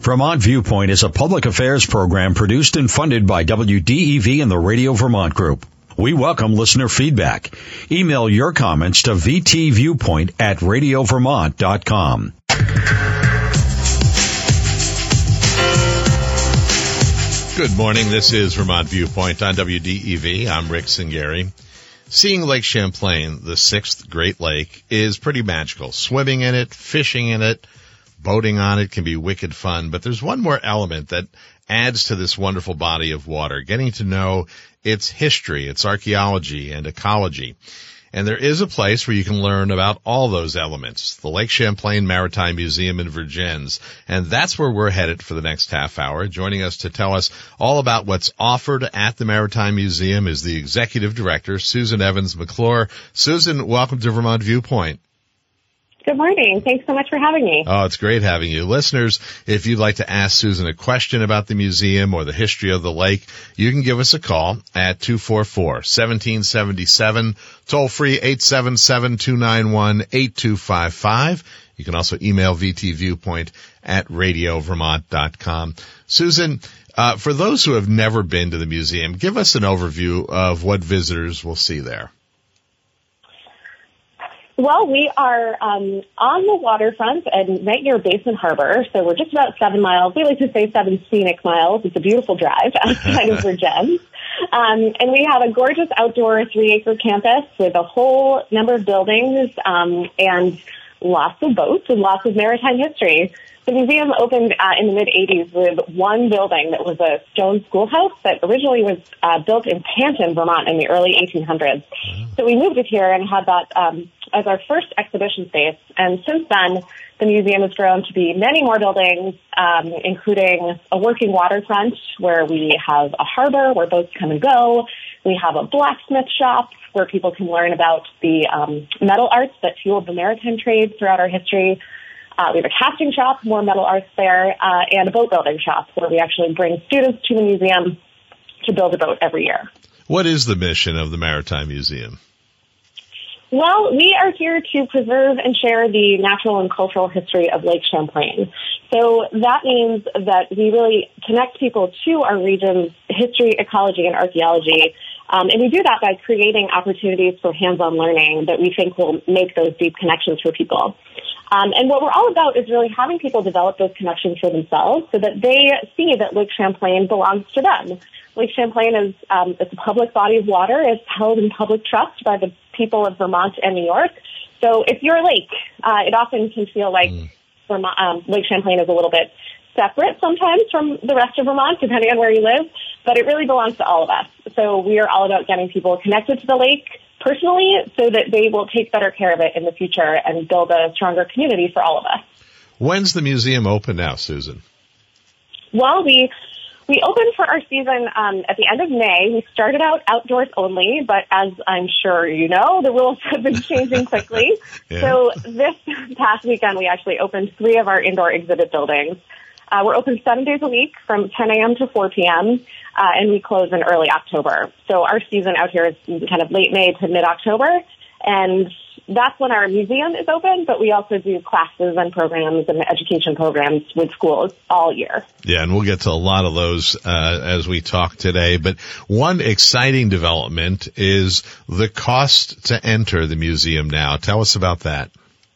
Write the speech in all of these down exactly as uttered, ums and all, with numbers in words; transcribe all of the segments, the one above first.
Vermont Viewpoint is a public affairs program produced and funded by W D E V and the Radio Vermont Group. We welcome listener feedback. Email your comments to v t viewpoint at radio vermont dot com. Good morning. This is Vermont Viewpoint on W D E V. I'm Rick Singari. Seeing Lake Champlain, the sixth Great Lake, is pretty magical. Swimming in it, fishing in it, boating on it can be wicked fun, but there's one more element that adds to this wonderful body of water, getting to know its history, its archaeology, and ecology. And there is a place where you can learn about all those elements, the Lake Champlain Maritime Museum in Vergennes. And that's where we're headed for the next half hour. Joining us to tell us all about what's offered at the Maritime Museum is the Executive Director, Susan Evans McClure. Susan, welcome to Vermont Viewpoint. Good morning. Thanks so much for having me. Oh, it's great having you. Listeners, if you'd like to ask Susan a question about the museum or the history of the lake, you can give us a call at two four four, one seven seven seven, toll free eight seven seven, two nine one, eight two five five. You can also email v t viewpoint at radio vermont dot com. Susan, uh, for those who have never been to the museum, give us an overview of what visitors will see there. Well, we are um, on the waterfront and right near Basin Harbor, so we're just about seven miles. We like to say seven scenic miles. It's a beautiful drive outside of Vergennes. Um, and we have a gorgeous outdoor three-acre campus with a whole number of buildings um, and lots of boats and lots of maritime history. The museum opened uh, in the mid-eighties with one building that was a stone schoolhouse that originally was uh, built in Panton, Vermont in the early eighteen hundreds. So we moved it here and had that um, as our first exhibition space. And since then, the museum has grown to be many more buildings, um, including a working waterfront where we have a harbor where boats come and go. We have a blacksmith shop where people can learn about the um, metal arts that fueled the maritime trade throughout our history. Uh, we have a casting shop, more metal arts there, uh, and a boat building shop where we actually bring students to the museum to build a boat every year. What is the mission of the Maritime Museum? Well, we are here to preserve and share the natural and cultural history of Lake Champlain. So that means that we really connect people to our region's history, ecology, and archaeology. Um, and we do that by creating opportunities for hands-on learning that we think will make those deep connections for people. Um, and what we're all about is really having people develop those connections for themselves so that they see that Lake Champlain belongs to them. Lake Champlain is um, it's a public body of water. It's held in public trust by the people of Vermont and New York. So it's your lake. Uh, it often can feel like mm. Vermont, um, Lake Champlain is a little bit separate sometimes from the rest of Vermont, depending on where you live, but it really belongs to all of us. So we are all about getting people connected to the lake personally so that they will take better care of it in the future and build a stronger community for all of us. When's the museum open now, Susan? Well, we we opened for our season um, at the end of May. We started out outdoors only, but as I'm sure you know, the rules have been changing quickly. Yeah. So this past weekend, we actually opened three of our indoor exhibit buildings. Uh, we're open seven days a week from ten a.m. to four p.m., uh, and we close in early October. So our season out here is kind of late May to mid-October, and that's when our museum is open, but we also do classes and programs and education programs with schools all year. Yeah, and we'll get to a lot of those uh, as we talk today. But one exciting development is the cost to enter the museum now. Tell us about that.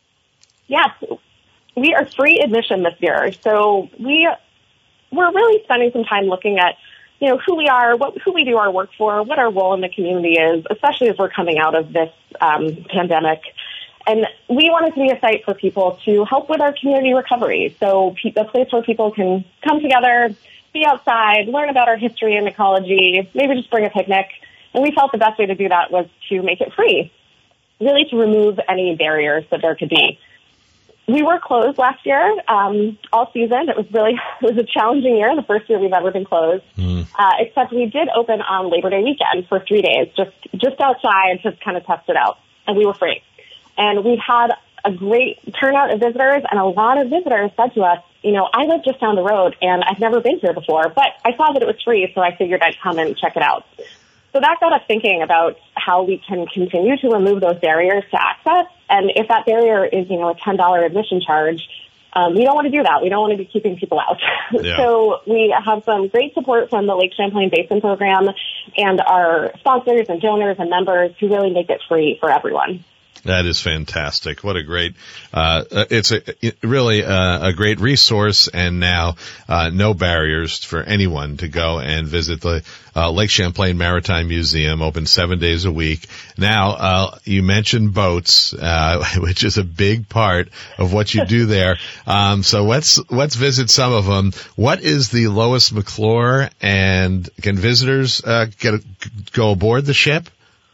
Yes. We are free admission this year, so we, we're really spending some time looking at, you know, who we are, what, who we do our work for, what our role in the community is, especially as we're coming out of this um, pandemic. And we want it to be a site for people to help with our community recovery, so pe- a place where people can come together, be outside, learn about our history and ecology, maybe just bring a picnic. And we felt the best way to do that was to make it free, really to remove any barriers that there could be. We were closed last year, um, all season. It was really, it was a challenging year, the first year we've ever been closed. Mm. Uh, except we did open on Labor Day weekend for three days, just, just outside to kind of test it out. And we were free. And we've had a great turnout of visitors, and a lot of visitors said to us, you know, I live just down the road and I've never been here before, but I saw that it was free, so I figured I'd come and check it out. So that got us thinking about how we can continue to remove those barriers to access. And if that barrier is, you know, a ten dollars admission charge, Um, we don't want to do that. We don't want to be keeping people out. Yeah. So we have some great support from the Lake Champlain Basin Program and our sponsors and donors and members who really make it free for everyone. That is fantastic. What a great, uh, it's a, it really a, a great resource, and now, uh, no barriers for anyone to go and visit the, uh, Lake Champlain Maritime Museum, open seven days a week. Now, uh, you mentioned boats, uh, which is a big part of what you do there. Um, so let's, let's visit some of them. What is the Lois McClure, and can visitors, uh, get, a, go aboard the ship?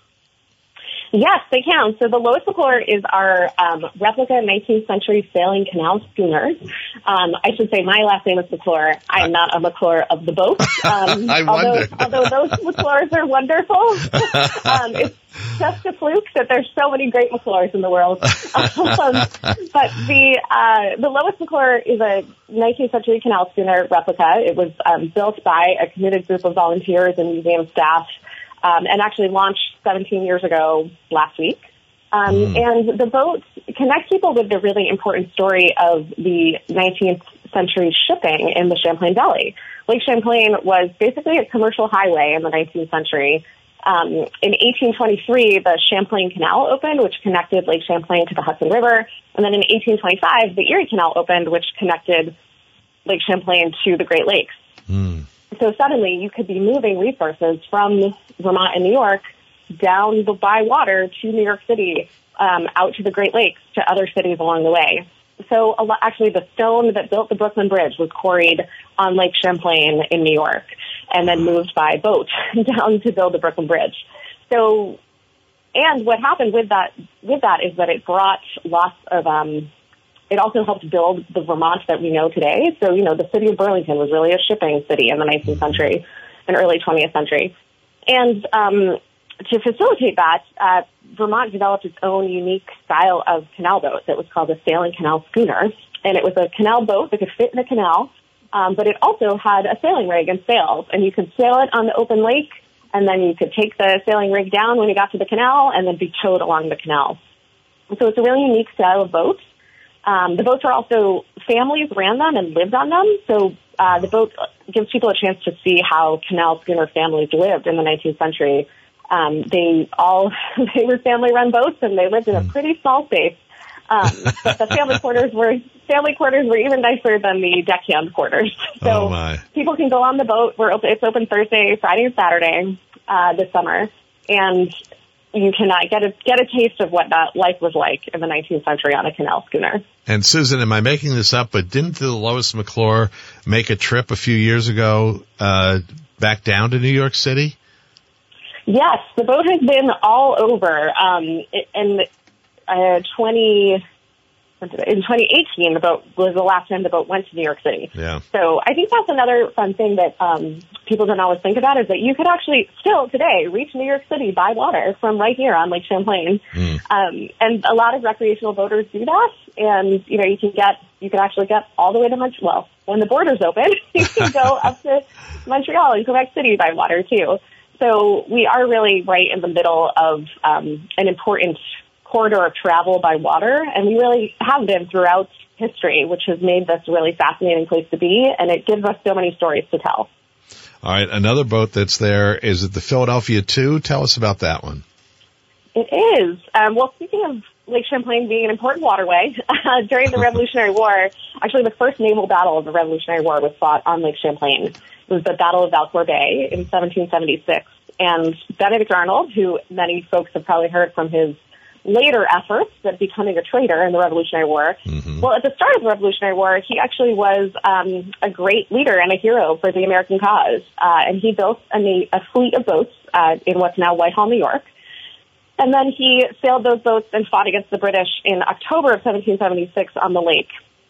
Yes, they can. So the Lois McClure is our um, replica nineteenth century sailing canal schooner. Um, I should say my last name is McClure. I'm not a McClure of the boat. Um, I although, wonder. although those McClures are wonderful. um, it's just a fluke that there's so many great McClures in the world. Um, but the uh, the Lois McClure is a nineteenth century canal schooner replica. It was um, built by a committed group of volunteers and museum staff. Um, and actually launched seventeen years ago last week. Um, mm. And the boat connects people with the really important story of the nineteenth century shipping in the Champlain Valley. Lake Champlain was basically a commercial highway in the nineteenth century. Um, in eighteen twenty-three, the Champlain Canal opened, which connected Lake Champlain to the Hudson River. And then in eighteen twenty-five, the Erie Canal opened, which connected Lake Champlain to the Great Lakes. Mm. So suddenly you could be moving resources from Vermont and New York down the by water to New York City, um, out to the Great Lakes, to other cities along the way. So a lot, actually the stone that built the Brooklyn Bridge was quarried on Lake Champlain in New York and then moved by boat down to build the Brooklyn Bridge. So, and what happened with that, with that is that it brought lots of, um, it also helped build the Vermont that we know today. So, you know, the city of Burlington was really a shipping city in the nineteenth century and early twentieth century. And um, to facilitate that, uh, Vermont developed its own unique style of canal boat that was called a sailing canal schooner. And it was a canal boat that could fit in a canal, um, but it also had a sailing rig and sails. And you could sail it on the open lake, and then you could take the sailing rig down when you got to the canal and then be towed along the canal. So it's a really unique style of boat. Um, the boats are also, families ran them and lived on them. So uh, the boat gives people a chance to see how canal schooner families lived in the nineteenth century. Um, they all, they were family-run boats, and they lived in a pretty small space. Um, but the family quarters were, family quarters were even nicer than the deckhand quarters. So oh people can go on the boat. We're open, it's open Thursday, Friday, and Saturday uh, this summer. And you can uh, get a get a taste of what that life was like in the nineteenth century on a canal schooner. And Susan, am I making this up? But didn't the Lois McClure make a trip a few years ago uh, back down to New York City? Yes, the boat has been all over. Um, in uh, twenty in twenty eighteen, the boat was the last time the boat went to New York City. Yeah. So I think that's another fun thing that um, people don't always think about, is that you could actually still today reach New York City by water from right here on Lake Champlain. Mm. Um, and a lot of recreational boaters do that. And, you know, you can get, you can actually get all the way to Montreal. Well, when the border's open, you can go up to Montreal and Quebec City by water too. So we are really right in the middle of um, an important corridor of travel by water, and we really have been throughout history, which has made this a really fascinating place to be, and it gives us so many stories to tell. All right, another boat that's there, is it the Philadelphia two? Tell us about that one. It is. Um, well, speaking of Lake Champlain being an important waterway, uh, during the Revolutionary War, actually the first naval battle of the Revolutionary War was fought on Lake Champlain. It was the Battle of Valcour Bay in seventeen seventy-six, and Benedict Arnold, who many folks have probably heard from his later efforts at becoming a traitor in the Revolutionary War. Mm-hmm. Well, at the start of the Revolutionary War, he actually was um, a great leader and a hero for the American cause. Uh, and he built a, a fleet of boats uh, in what's now Whitehall, New York. And then he sailed those boats and fought against the British in October of seventeen seventy-six on the lake.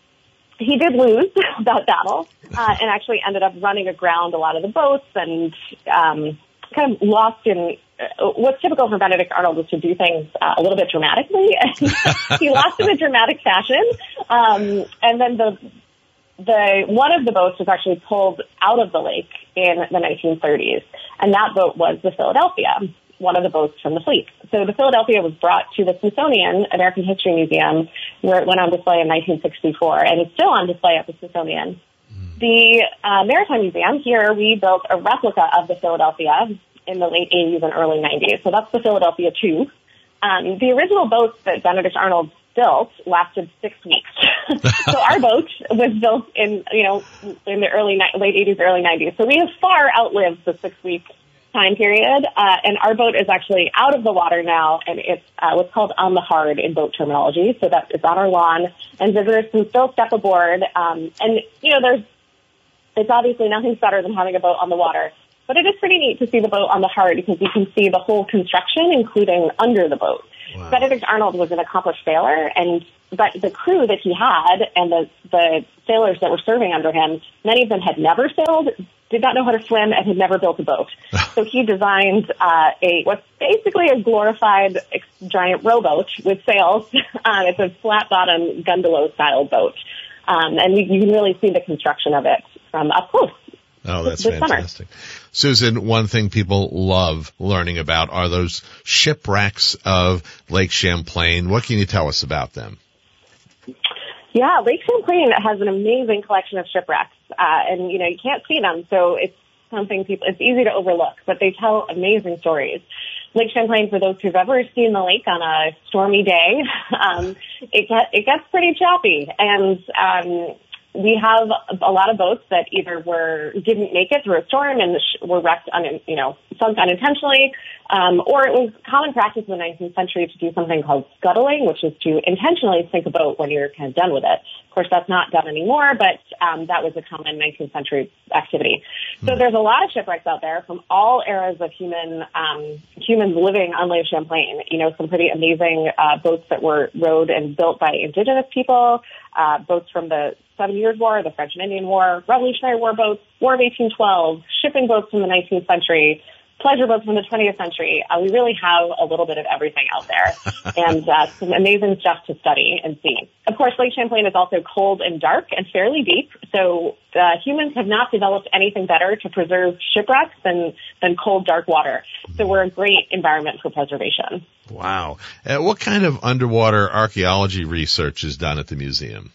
He did lose that battle uh, and actually ended up running aground a lot of the boats and um, kind of lost in uh, what's typical for Benedict Arnold was to do things uh, a little bit dramatically. And he lost in a dramatic fashion. Um, and then the the one of the boats was actually pulled out of the lake in the nineteen thirties. And that boat was the Philadelphia. one of the boats from the fleet. So the Philadelphia was brought to the Smithsonian American History Museum, where it went on display in nineteen sixty-four, and it's still on display at the Smithsonian. Mm. The uh, Maritime Museum, here we built a replica of the Philadelphia in the late eighties and early nineties. So that's the Philadelphia two. Um, the original boats that Benedict Arnold built lasted six weeks. So our boat was built in, you know, in the early, late eighties, early nineties. So we have far outlived the six-week time period, uh, and our boat is actually out of the water now, and it's uh, what's called on the hard in boat terminology. So that it's on our lawn, and visitors can still step aboard. Um, and, you know, there's it's obviously nothing's better than having a boat on the water. But it is pretty neat to see the boat on the hard because you can see the whole construction, including under the boat. Wow. Benedict Arnold was an accomplished sailor, and but the crew that he had and the, the sailors that were serving under him, many of them had never sailed, did not know how to swim, and had never built a boat. So he designed uh, a what's basically a glorified giant rowboat with sails. Um, it's a flat-bottom gondola-style boat, um, and you, you can really see the construction of it from up close. Oh, that's fantastic. Summer. Susan, one thing people love learning about are those shipwrecks of Lake Champlain. What can you tell us about them? Yeah, Lake Champlain has an amazing collection of shipwrecks, uh, and, you know, you can't see them, so it's something people, it's easy to overlook, but they tell amazing stories. Lake Champlain, for those who've ever seen the lake on a stormy day, um, it, get, it gets pretty choppy, and, um, we have a lot of boats that either were didn't make it through a storm and were wrecked, un, you know, sunk unintentionally, um, or it was common practice in the nineteenth century to do something called scuttling, which is to intentionally sink a boat when you're kind of done with it. Of course, that's not done anymore, but um, that was a common nineteenth century activity. Mm. So there's a lot of shipwrecks out there from all eras of human um, humans living on Lake Champlain. You know, some pretty amazing uh, boats that were rowed and built by indigenous people, uh, boats from the Seven Years' War, the French and Indian War, Revolutionary War boats, War of eighteen twelve, shipping boats from the nineteenth century, pleasure boats from the twentieth century. Uh, we really have a little bit of everything out there, and uh, some amazing stuff to study and see. Of course, Lake Champlain is also cold and dark and fairly deep, so uh, humans have not developed anything better to preserve shipwrecks than, than cold, dark water. So we're a great environment for preservation. Wow. Uh, what kind of underwater archaeology research is done at the museum?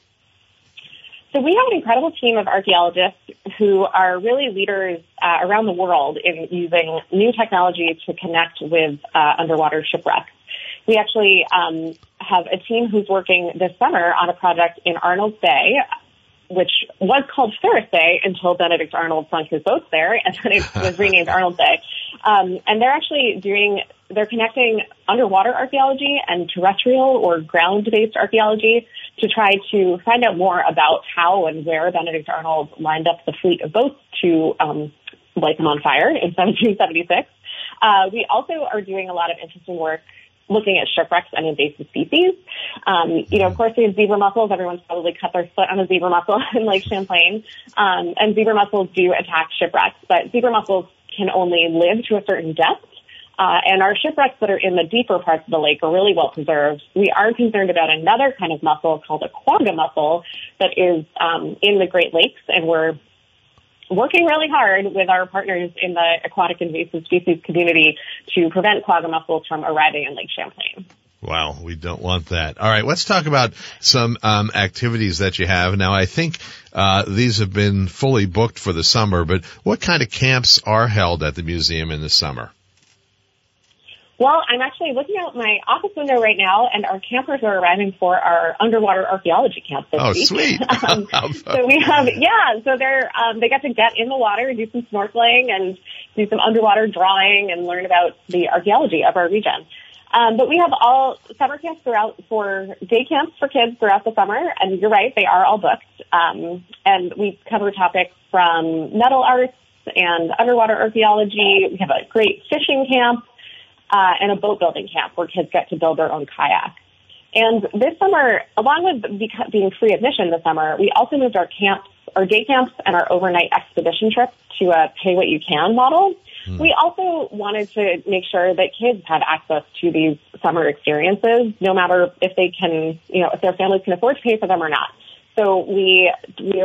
So we have an incredible team of archaeologists who are really leaders uh, around the world in using new technology to connect with uh, underwater shipwrecks. We actually um, have a team who's working this summer on a project in Arnold's Bay, which was called Ferris Bay until Benedict Arnold sunk his boats there, and then it was renamed Arnold's Bay. Um, and they're actually doing, they're connecting underwater archaeology and terrestrial or ground-based archaeology to try to find out more about how and where Benedict Arnold lined up the fleet of boats to um, light them on fire in seventeen seventy-six. Uh, we also are doing a lot of interesting work looking at shipwrecks and invasive species. Um, you know, of course, we have zebra mussels. Everyone's probably cut their foot on a zebra mussel in Lake Champlain. Um, and zebra mussels do attack shipwrecks, but zebra mussels can only live to a certain depth. Uh, and our shipwrecks that are in the deeper parts of the lake are really well preserved. We are concerned about another kind of mussel called a quagga mussel that is um, in the Great Lakes, and we're working really hard with our partners in the aquatic invasive species community to prevent quagga mussels from arriving in Lake Champlain. Wow, we don't want that. All right, let's talk about some um, activities that you have. Now, I think uh, these have been fully booked for the summer, but what kind of camps are held at the museum in the summer? Well, I'm actually looking out my office window right now, and our campers are arriving for our underwater archaeology camp this oh, week. Oh, sweet. um, so we have, yeah, so they're, um, they get to get in the water, do some snorkeling, and do some underwater drawing, and learn about the archaeology of our region. Um, but we have all summer camps throughout for day camps for kids throughout the summer, and you're right, they are all booked. Um, and we cover topics from metal arts and underwater archaeology. We have a great fishing camp. Uh, and a boat building camp where kids get to build their own kayak. And this summer, along with beca- being free admission this summer, we also moved our camps, our day camps and our overnight expedition trips to a pay-what-you-can model. Mm. We also wanted to make sure that kids have access to these summer experiences, no matter if they can, you know, if their families can afford to pay for them or not. So we, we're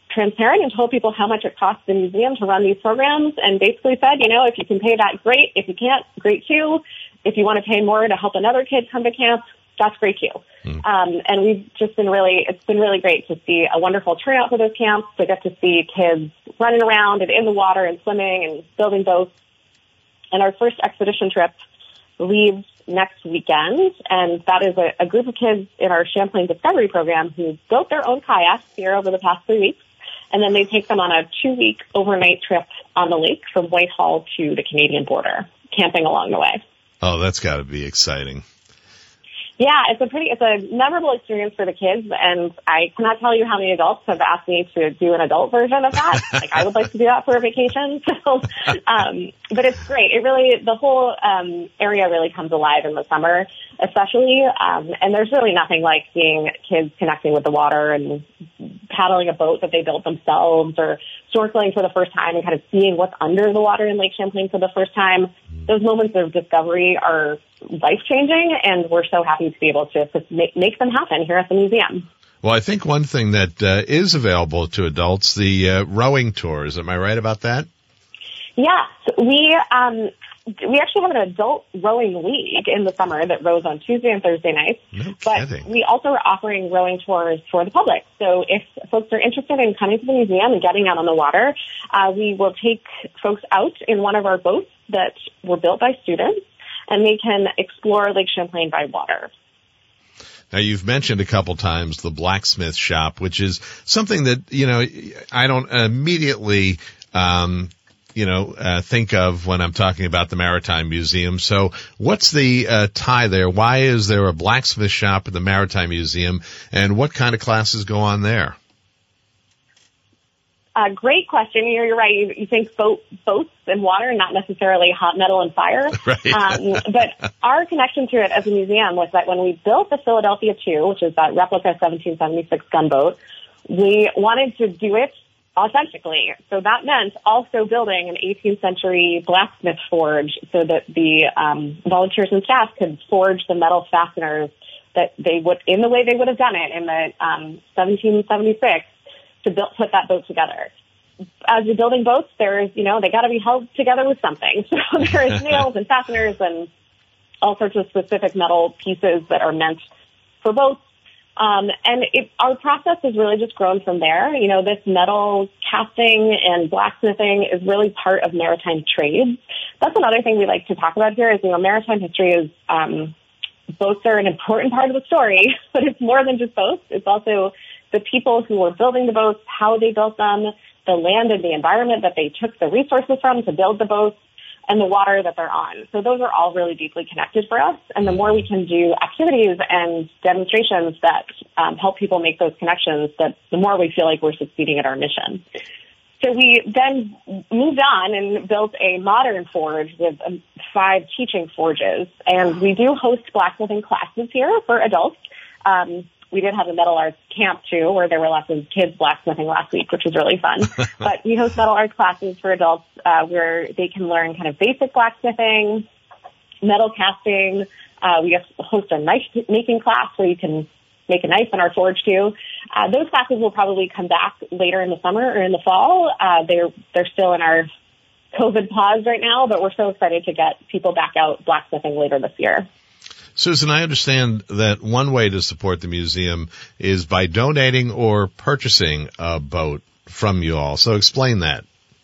transparent and told people how much it costs the museum to run these programs, and basically said, you know, if you can pay that, great. If you can't, great too. If you want to pay more to help another kid come to camp, that's great too. Mm. Um, and we've just been really, it's been really great to see a wonderful turnout for those camps, to get to see kids running around and in the water and swimming and building boats. And our first expedition trip leaves next weekend, and that is a, a group of kids in our Champlain Discovery program who built their own kayaks here over the past three weeks, and then they take them on a two-week overnight trip on the lake from Whitehall to the Canadian border, camping along the way. Oh, that's got to be exciting. Yeah, it's a pretty, it's a memorable experience for the kids, and I cannot tell you how many adults have asked me to do an adult version of that. Like, I would like to do that for a vacation. So, um, but it's great. It really, the whole um, area really comes alive in the summer, especially. Um, and there's really nothing like seeing kids connecting with the water and paddling a boat that they built themselves, or snorkeling for the first time and kind of seeing what's under the water in Lake Champlain for the first time. Those moments of discovery are life-changing, and we're so happy to be able to make, make them happen here at the museum. Well, I think one thing that uh, is available to adults, the uh, rowing tours. Am I right about that? Yes. We um, we actually have an adult rowing league in the summer that rows on Tuesday and Thursday nights. No but kidding. We also are offering rowing tours for the public. So if folks are interested in coming to the museum and getting out on the water, uh, we will take folks out in one of our boats that were built by students, and they can explore Lake Champlain by water. Now, you've mentioned a couple times the blacksmith shop, which is something that, you know, I don't immediately, um, you know, uh, think of when I'm talking about the Maritime Museum. So what's the uh, tie there? Why is there a blacksmith shop at the Maritime Museum, and what kind of classes go on there? Uh, great question. You're, you're right. You, you think boat, boats and water, not necessarily hot metal and fire. Right. Um, but our connection to it as a museum was that when we built the Philadelphia two, which is that replica seventeen seventy-six gunboat, we wanted to do it authentically. So that meant also building an eighteenth century blacksmith forge so that the um, volunteers and staff could forge the metal fasteners that they would, in the way they would have done it in the um, seventeen seventy-six. To build, put that boat together. As you're building boats, there's, you know, they got to be held together with something. So there's nails and fasteners and all sorts of specific metal pieces that are meant for boats. Um, and it, our process has really just grown from there. You know, this metal casting and blacksmithing is really part of maritime trades. That's another thing we like to talk about here is, you know, maritime history is, um, boats are an important part of the story, but it's more than just boats. It's also the people who were building the boats, how they built them, the land and the environment that they took the resources from to build the boats, and the water that they're on. So those are all really deeply connected for us. And the more we can do activities and demonstrations that um, help people make those connections, that the more we feel like we're succeeding at our mission. So we then moved on and built a modern forge with um, five teaching forges. And we do host blacksmithing classes here for adults. Um, We did have a metal arts camp, too, where there were lots of kids blacksmithing last week, which was really fun. But we host metal arts classes for adults uh, where they can learn kind of basic blacksmithing, metal casting. Uh, we host a knife-making class where you can make a knife in our forge, too. Uh, those classes will probably come back later in the summer or in the fall. Uh, they're, they're still in our COVID pause right now, but we're so excited to get people back out blacksmithing later this year. Susan, I understand that one way to support the museum is by donating or purchasing a boat from you all. So explain that.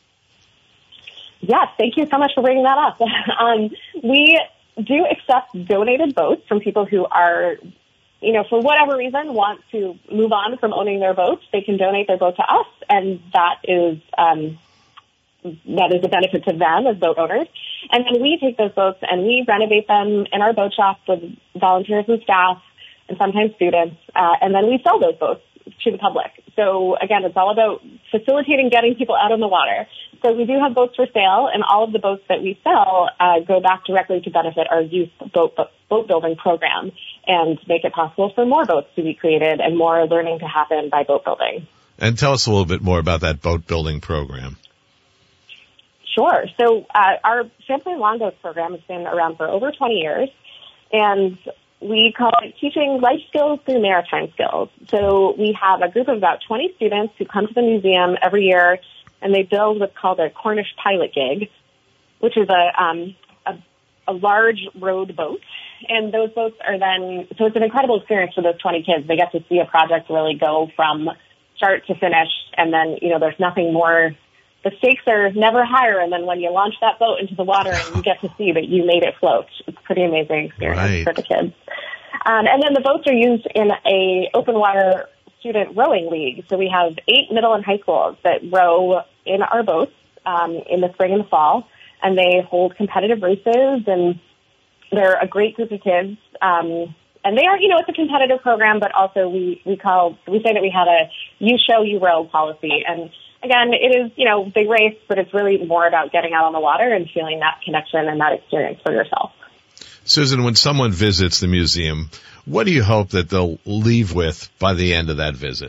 Yes, thank you so much for bringing that up. um, we do accept donated boats from people who are, you know, for whatever reason, want to move on from owning their boats. They can donate their boat to us, and that is um, that is a benefit to them as boat owners. And then we take those boats and we renovate them in our boat shop with volunteers and staff and sometimes students, uh, and then we sell those boats to the public. So again, it's all about facilitating getting people out on the water. So we do have boats for sale, and all of the boats that we sell uh, go back directly to benefit our youth boat, boat building program and make it possible for more boats to be created and more learning to happen by boat building. And tell us a little bit more about that boat building program. Sure. So uh, our Champlain Longboats program has been around for over twenty years, and we call it teaching life skills through maritime skills. So we have a group of about twenty students who come to the museum every year, and they build what's called a Cornish pilot gig, which is a, um, a, a large rowed boat. And those boats are then, so it's an incredible experience for those twenty kids. They get to see a project really go from start to finish, and then, you know, there's nothing more. The stakes are never higher, and then when you launch that boat into the water and you get to see that you made it float, it's a pretty amazing experience Right. for the kids. Um, and then the boats are used in a open water student rowing league. So we have eight middle and high schools that row in our boats um, in the spring and the fall, and they hold competitive races, and they're a great group of kids. Um, and they are, you know, it's a competitive program, but also we, we call, we say that we have a you show, you row policy. And again, it is, you know, big race, but it's really more about getting out on the water and feeling that connection and that experience for yourself. Susan, when someone visits the museum, what do you hope that they'll leave with by the end of that visit?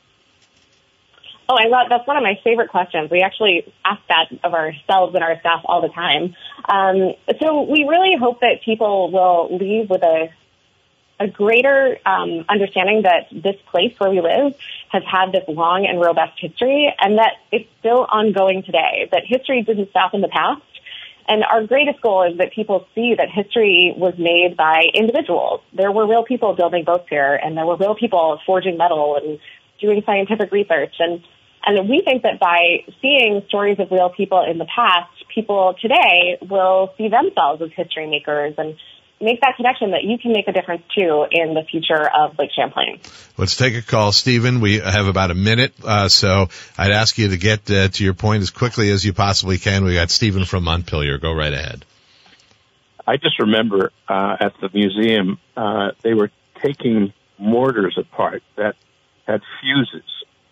Oh, I love, that's one of my favorite questions. We actually ask that of ourselves and our staff all the time. Um, so we really hope that people will leave with a a greater um, understanding that this place where we live has had this long and robust history, and that it's still ongoing today, that history didn't stop in the past. And our greatest goal is that people see that history was made by individuals. There were real people building boats here, and there were real people forging metal and doing scientific research. And, and we think that by seeing stories of real people in the past, people today will see themselves as history makers and make that connection that you can make a difference, too, in the future of Lake Champlain. Let's take a call. Stephen, we have about a minute, uh, so I'd ask you to get uh, to your point as quickly as you possibly can. We got Stephen from Montpelier. Go right ahead. I just remember uh, at the museum, uh, they were taking mortars apart that had fuses.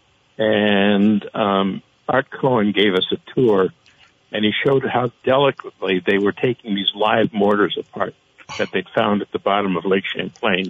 And um, Art Cohen gave us a tour, and he showed how delicately they were taking these live mortars apart that they'd found at the bottom of Lake Champlain.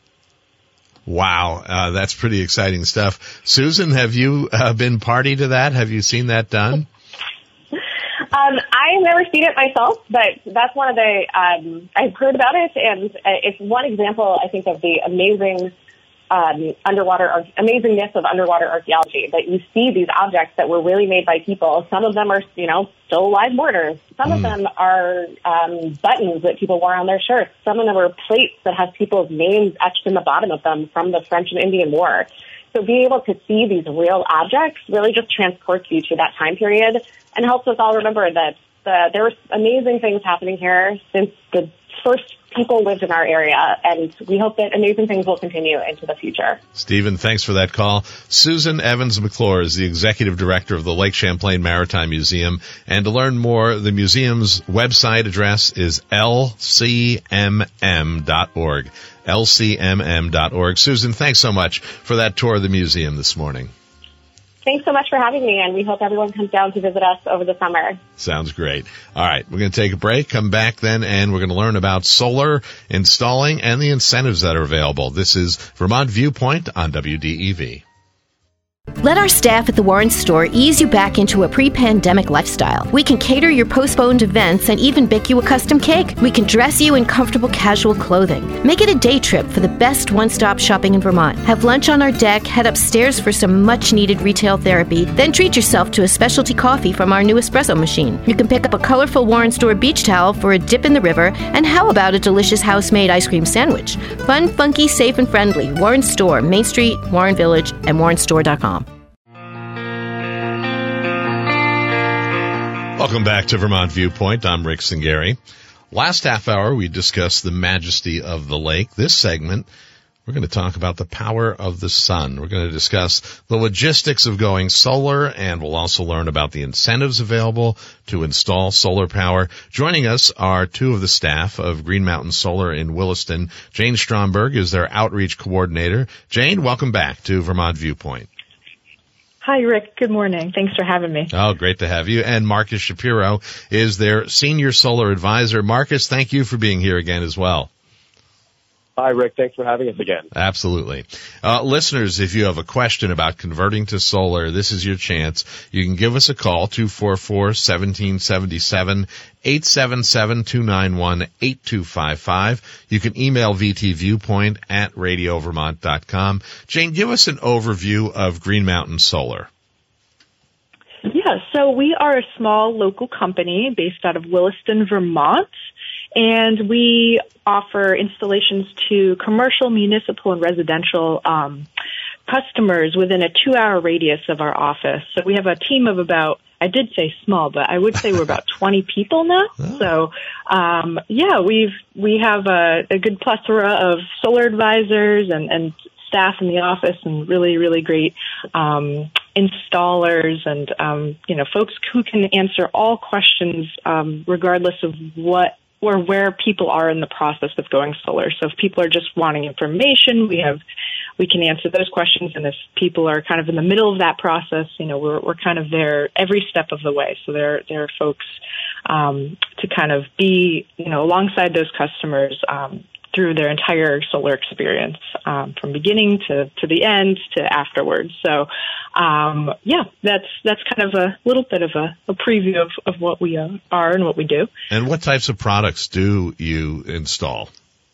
Wow, uh, that's pretty exciting stuff. Susan, have you uh, been party to that? Have you seen that done? Um, I've never seen it myself, but that's one of the, um, I've heard about it, and it's one example, I think, of the amazing um, underwater, amazingness of underwater archaeology, that you see these objects that were really made by people. Some of them are, you know, still live mortars. Some mm. of them are um, buttons that people wore on their shirts. Some of them are plates that have people's names etched in the bottom of them from the French and Indian War. So being able to see these real objects really just transports you to that time period and helps us all remember that uh, there were amazing things happening here since the first people lived in our area, and we hope that amazing things will continue into the future. Stephen, thanks for that call. Susan Evans McClure is the executive director of the Lake Champlain Maritime Museum, and to learn more, the museum's website address is L C M M dot org. L C M M dot org. Susan, thanks so much for that tour of the museum this morning. Thanks so much for having me, and we hope everyone comes down to visit us over the summer. Sounds great. All right, we're going to take a break, come back then, and we're going to learn about solar installing and the incentives that are available. This is Vermont Viewpoint on W D E V. Let our staff at the Warren Store ease you back into a pre-pandemic lifestyle. We can cater your postponed events and even bake you a custom cake. We can dress you in comfortable casual clothing. Make it a day trip for the best one-stop shopping in Vermont. Have lunch on our deck, head upstairs for some much-needed retail therapy, then treat yourself to a specialty coffee from our new espresso machine. You can pick up a colorful Warren Store beach towel for a dip in the river, and how about a delicious house-made ice cream sandwich? Fun, funky, safe, and friendly. Warren Store, Main Street, Warren Village, and warren store dot com. Welcome back to Vermont Viewpoint. I'm Rick Singari. Last half hour, we discussed the majesty of the lake. This segment, we're going to talk about the power of the sun. We're going to discuss the logistics of going solar, and we'll also learn about the incentives available to install solar power. Joining us are two of the staff of Green Mountain Solar in Williston. Jane Stromberg is their outreach coordinator. Jane, welcome back to Vermont Viewpoint. Hi, Rick. Good morning. Thanks for having me. Oh, great to have you. And Marcus Shapiro is their senior solar advisor. Marcus, thank you for being here again as well. Hi, Rick. Thanks for having us again. Absolutely. Uh, listeners, if you have a question about converting to solar, this is your chance. You can give us a call, two four four, one seven seven seven, eight seven seven, two nine one, eight two five five. You can email vtviewpoint at radio vermont dot com. Jane, give us an overview of Green Mountain Solar. Yeah, so we are a small local company based out of Williston, Vermont, and we offer installations to commercial, municipal, and residential um, customers within a two-hour radius of our office. So we have a team of about, I did say small, but I would say we're about twenty people now. Oh. So, um, yeah, we've we have a, a good plethora of solar advisors and, and staff in the office, and really, really great um, installers, and um, you know, folks who can answer all questions um, regardless of what or where people are in the process of going solar. So if people are just wanting information, we have, we can answer those questions. And if people are kind of in the middle of that process, you know, we're, we're kind of there every step of the way. So there, there are folks, um, to kind of be, you know, alongside those customers, um, through their entire solar experience, um, from beginning to, to the end to afterwards. So, um, yeah, that's that's kind of a little bit of a, a preview of, of what we uh, are and what we do. And what types of products do you install?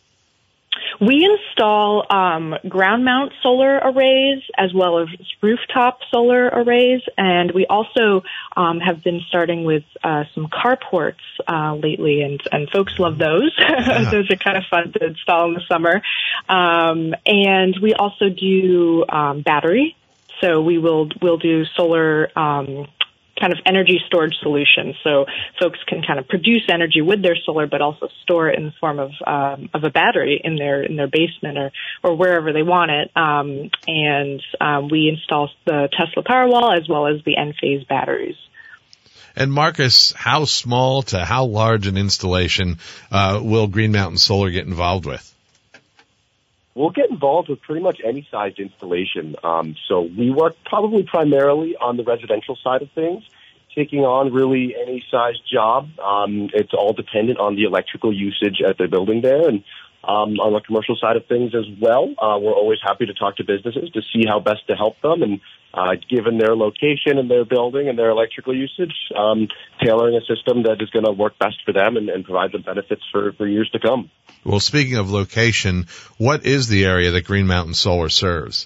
We install um, ground mount solar arrays as well as rooftop solar arrays, and we also um, have been starting with uh, some carports uh, lately, and, and folks love those. Yeah. Those are kind of fun to install in the summer. Um, and we also do um, battery, so we will we'll do solar um kind of energy storage solutions. So folks can kind of produce energy with their solar, but also store it in the form of um, of a battery in their in their basement or or wherever they want it. Um, and um, we install the Tesla Powerwall as well as the Enphase batteries. And Marcus, how small to how large an installation uh, will Green Mountain Solar get involved with? We'll get involved with pretty much any sized installation. Um, so we work probably primarily on the residential side of things, taking on really any size job. Um, it's all dependent on the electrical usage at the building there. And um, on the commercial side of things as well, uh, we're always happy to talk to businesses to see how best to help them. And uh, given their location and their building and their electrical usage, um, tailoring a system that is going to work best for them and, and provide them benefits for, for years to come. Well, speaking of location, what is the area that Green Mountain Solar serves?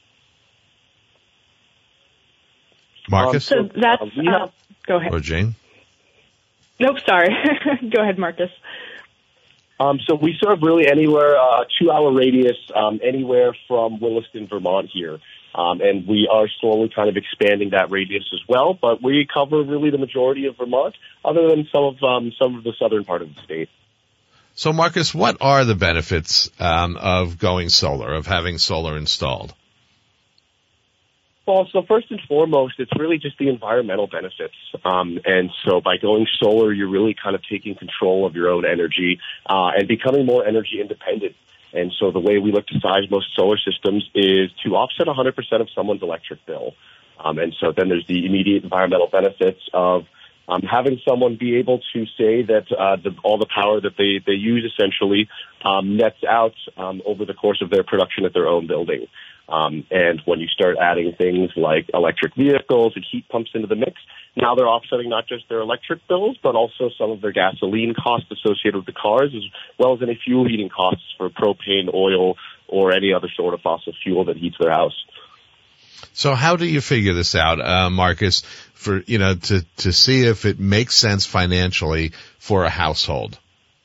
Marcus? Um, so that's, uh, go ahead. Or Jane? Nope, sorry. Go ahead, Marcus. Um, so we serve really anywhere, uh, two-hour radius, um, anywhere from Williston, Vermont here. Um, and we are slowly kind of expanding that radius as well, but we cover really the majority of Vermont, other than some of um, some of the southern part of the state. So, Marcus, what are the benefits um, of going solar, of having solar installed? Well, so first and foremost, it's really just the environmental benefits. Um, and so by going solar, you're really kind of taking control of your own energy uh, and becoming more energy independent. And so the way we look to size most solar systems is to offset one hundred percent of someone's electric bill. Um, and so then there's the immediate environmental benefits of um, having someone be able to say that uh, the, all the power that they, they use essentially um, nets out um, over the course of their production at their own building. Um, and when you start adding things like electric vehicles and heat pumps into the mix, now they're offsetting not just their electric bills, but also some of their gasoline costs associated with the cars, as well as any fuel heating costs for propane, oil, or any other sort of fossil fuel that heats their house. So how do you figure this out, uh, Marcus, for, you know, to, to see if it makes sense financially for a household?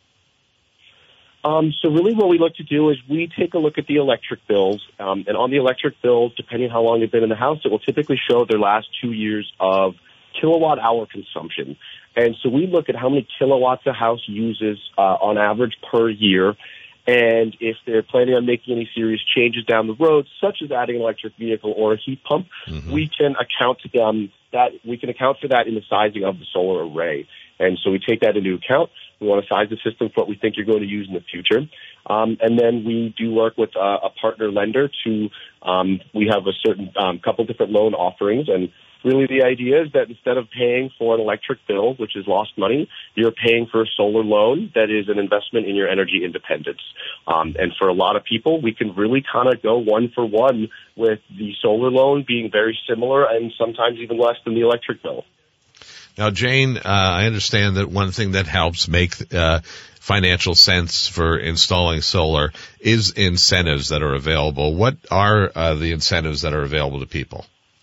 Um, so really what we look to do is we take a look at the electric bills, um, and on the electric bills, depending on how long they've been in the house, it will typically show their last two years of kilowatt hour consumption. And so we look at how many kilowatts a house uses uh, on average per year, and if they're planning on making any serious changes down the road, such as adding an electric vehicle or a heat pump, mm-hmm. we can account um, that we can account for that in the sizing of the solar array. And so we take that into account. We want to size the system for what we think you're going to use in the future. Um, and then we do work with uh, a partner lender to, um, we have a certain um, couple different loan offerings, and really the idea is that instead of paying for an electric bill, which is lost money, you're paying for a solar loan that is an investment in your energy independence. Um, and for a lot of people, we can really kind of go one for one with the solar loan being very similar and sometimes even less than the electric bill. Now, Jane, uh, I understand that one thing that helps make uh, financial sense for installing solar is incentives that are available. What are uh, the incentives that are available to people?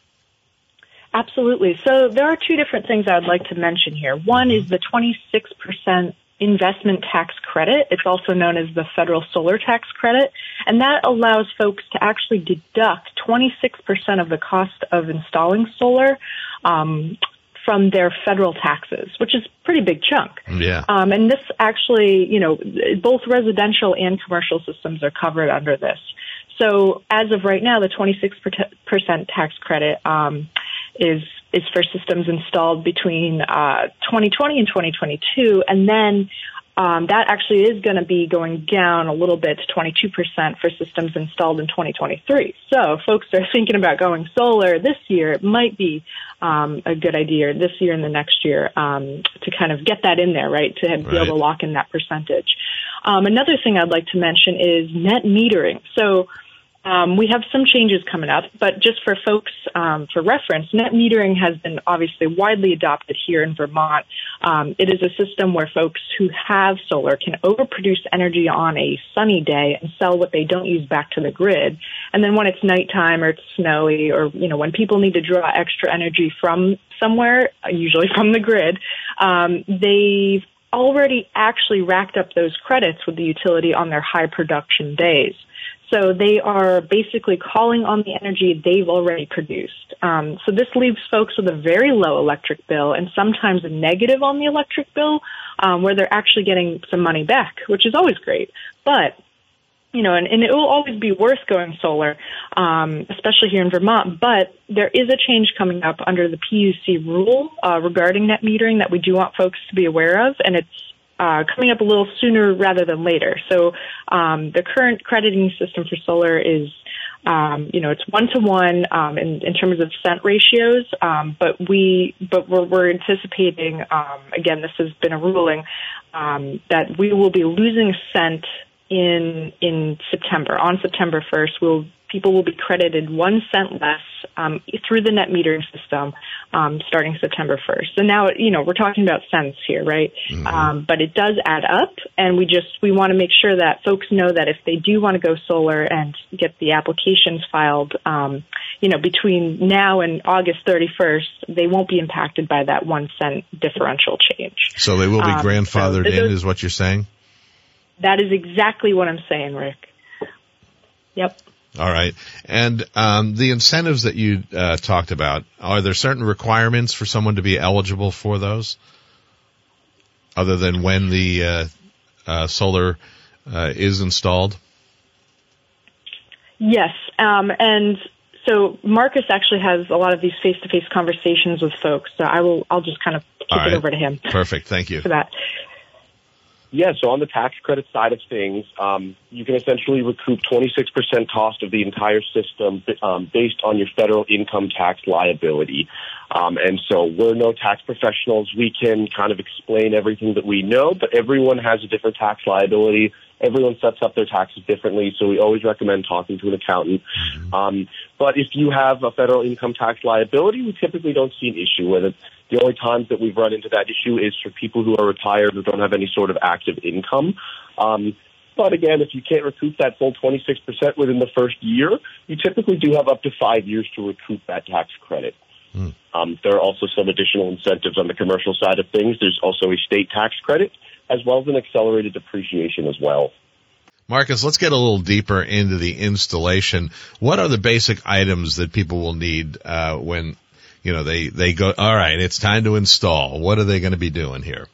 Absolutely. So there are two different things I would like to mention here. One is the twenty-six percent investment tax credit. It's also known as the federal solar tax credit, and that allows folks to actually deduct twenty-six percent of the cost of installing solar um, from their federal taxes, which is a pretty big chunk. Yeah. Um, and this actually, you know, both residential and commercial systems are covered under this. So as of right now, the twenty-six percent tax credit um, is is for systems installed between uh, twenty twenty and twenty twenty-two, and then um, that actually is going to be going down a little bit to twenty-two percent for systems installed in twenty twenty-three. So if folks are thinking about going solar this year, it might be um, a good idea this year and the next year um, to kind of get that in there, right, to be right. able to lock in that percentage. Um, another thing I'd like to mention is net metering. So Um, we have some changes coming up, but just for folks, um, for reference, net metering has been obviously widely adopted here in Vermont. Um, it is a system where folks who have solar can overproduce energy on a sunny day and sell what they don't use back to the grid. And then when it's nighttime or it's snowy or, you know, when people need to draw extra energy from somewhere, usually from the grid, um, they've already actually racked up those credits with the utility on their high production days. So they are basically calling on the energy they've already produced. Um, so this leaves folks with a very low electric bill and sometimes a negative on the electric bill, um, where they're actually getting some money back, which is always great. But, you know, and, and it will always be worth going solar, um, especially here in Vermont. But there is a change coming up under the P U C rule uh, regarding net metering that we do want folks to be aware of, and it's Uh, coming up a little sooner rather than later. So um, the current crediting system for solar is, um, you know, it's one to one um, in, in terms of cent ratios. Um, but we, but we're, we're anticipating. Um, again, this has been a ruling um, that we will be losing a cent in in September. On September first, we'll people will be credited one cent less um, through the net metering system um, starting September first. So now, you know, we're talking about cents here, right? Mm-hmm. Um, but it does add up, and we just we want to make sure that folks know that if they do want to go solar and get the applications filed, um, you know, between now and August thirty-first, they won't be impacted by that one cent differential change. So they will be um, grandfathered so in, is what you're saying? That is exactly what I'm saying, Rick. Yep. All right. And um, the incentives that you uh, talked about, are there certain requirements for someone to be eligible for those, other than when the uh, uh, solar uh, is installed? Yes. Um, and so Marcus actually has a lot of these face-to-face conversations with folks, so I will, I'll just kind of kick All right. it over to him. Perfect. Thank you. For that. Yeah, so on the tax credit side of things, um, you can essentially recoup twenty-six percent cost of the entire system um, based on your federal income tax liability. Um, and so we're no tax professionals. We can kind of explain everything that we know, but everyone has a different tax liability. Everyone sets up their taxes differently, so we always recommend talking to an accountant. Mm-hmm. Um, but if you have a federal income tax liability, we typically don't see an issue with it. The only times that we've run into that issue is for people who are retired or don't have any sort of active income. Um, but again, if you can't recoup that full twenty-six percent within the first year, you typically do have up to five years to recoup that tax credit. Mm. Um, there are also some additional incentives on the commercial side of things. There's also a state tax credit, as well as an accelerated depreciation as well. Marcus, let's get a little deeper into the installation. What are the basic items that people will need uh, when, you know, they, they go, all right, it's time to install? What are they going to be doing here?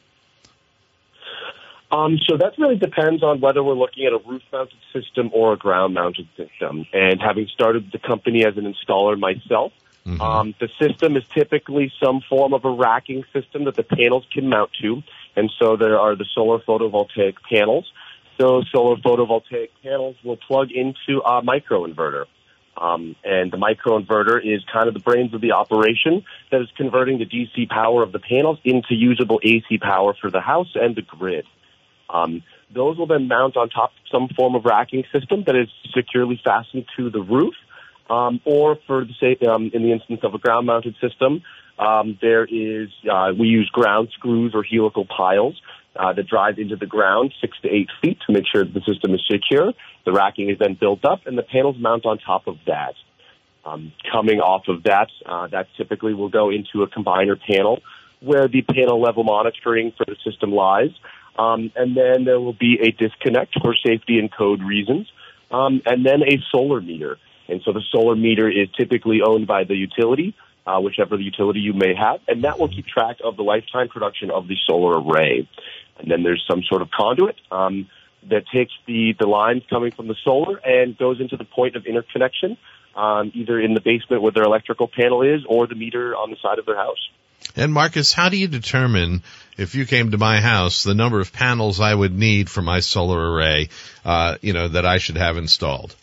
Um, so that really depends on whether we're looking at a roof-mounted system or a ground-mounted system. And having started the company as an installer myself, mm-hmm. um, the system is typically some form of a racking system that the panels can mount to. And so there are the solar photovoltaic panels. Those solar photovoltaic panels will plug into a microinverter. Um, and the microinverter is kind of the brains of the operation that is converting the D C power of the panels into usable A C power for the house and the grid. Um, those will then mount on top of some form of racking system that is securely fastened to the roof. Um, or for the say, um, in the instance of a ground-mounted system, um, there is uh, we use ground screws or helical piles uh, that drive into the ground six to eight feet to make sure that the system is secure. The racking is then built up, and the panels mount on top of that. Um, coming off of that, uh, that typically will go into a combiner panel where the panel level monitoring for the system lies. Um, and then there will be a disconnect for safety and code reasons, um, and then a solar meter. And so the solar meter is typically owned by the utility, uh, whichever the utility you may have, and that will keep track of the lifetime production of the solar array. And then there's some sort of conduit um, that takes the, the lines coming from the solar and goes into the point of interconnection, um, either in the basement where their electrical panel is or the meter on the side of their house. And Marcus, how do you determine, if you came to my house, the number of panels I would need for my solar array, uh, you know, that I should have installed?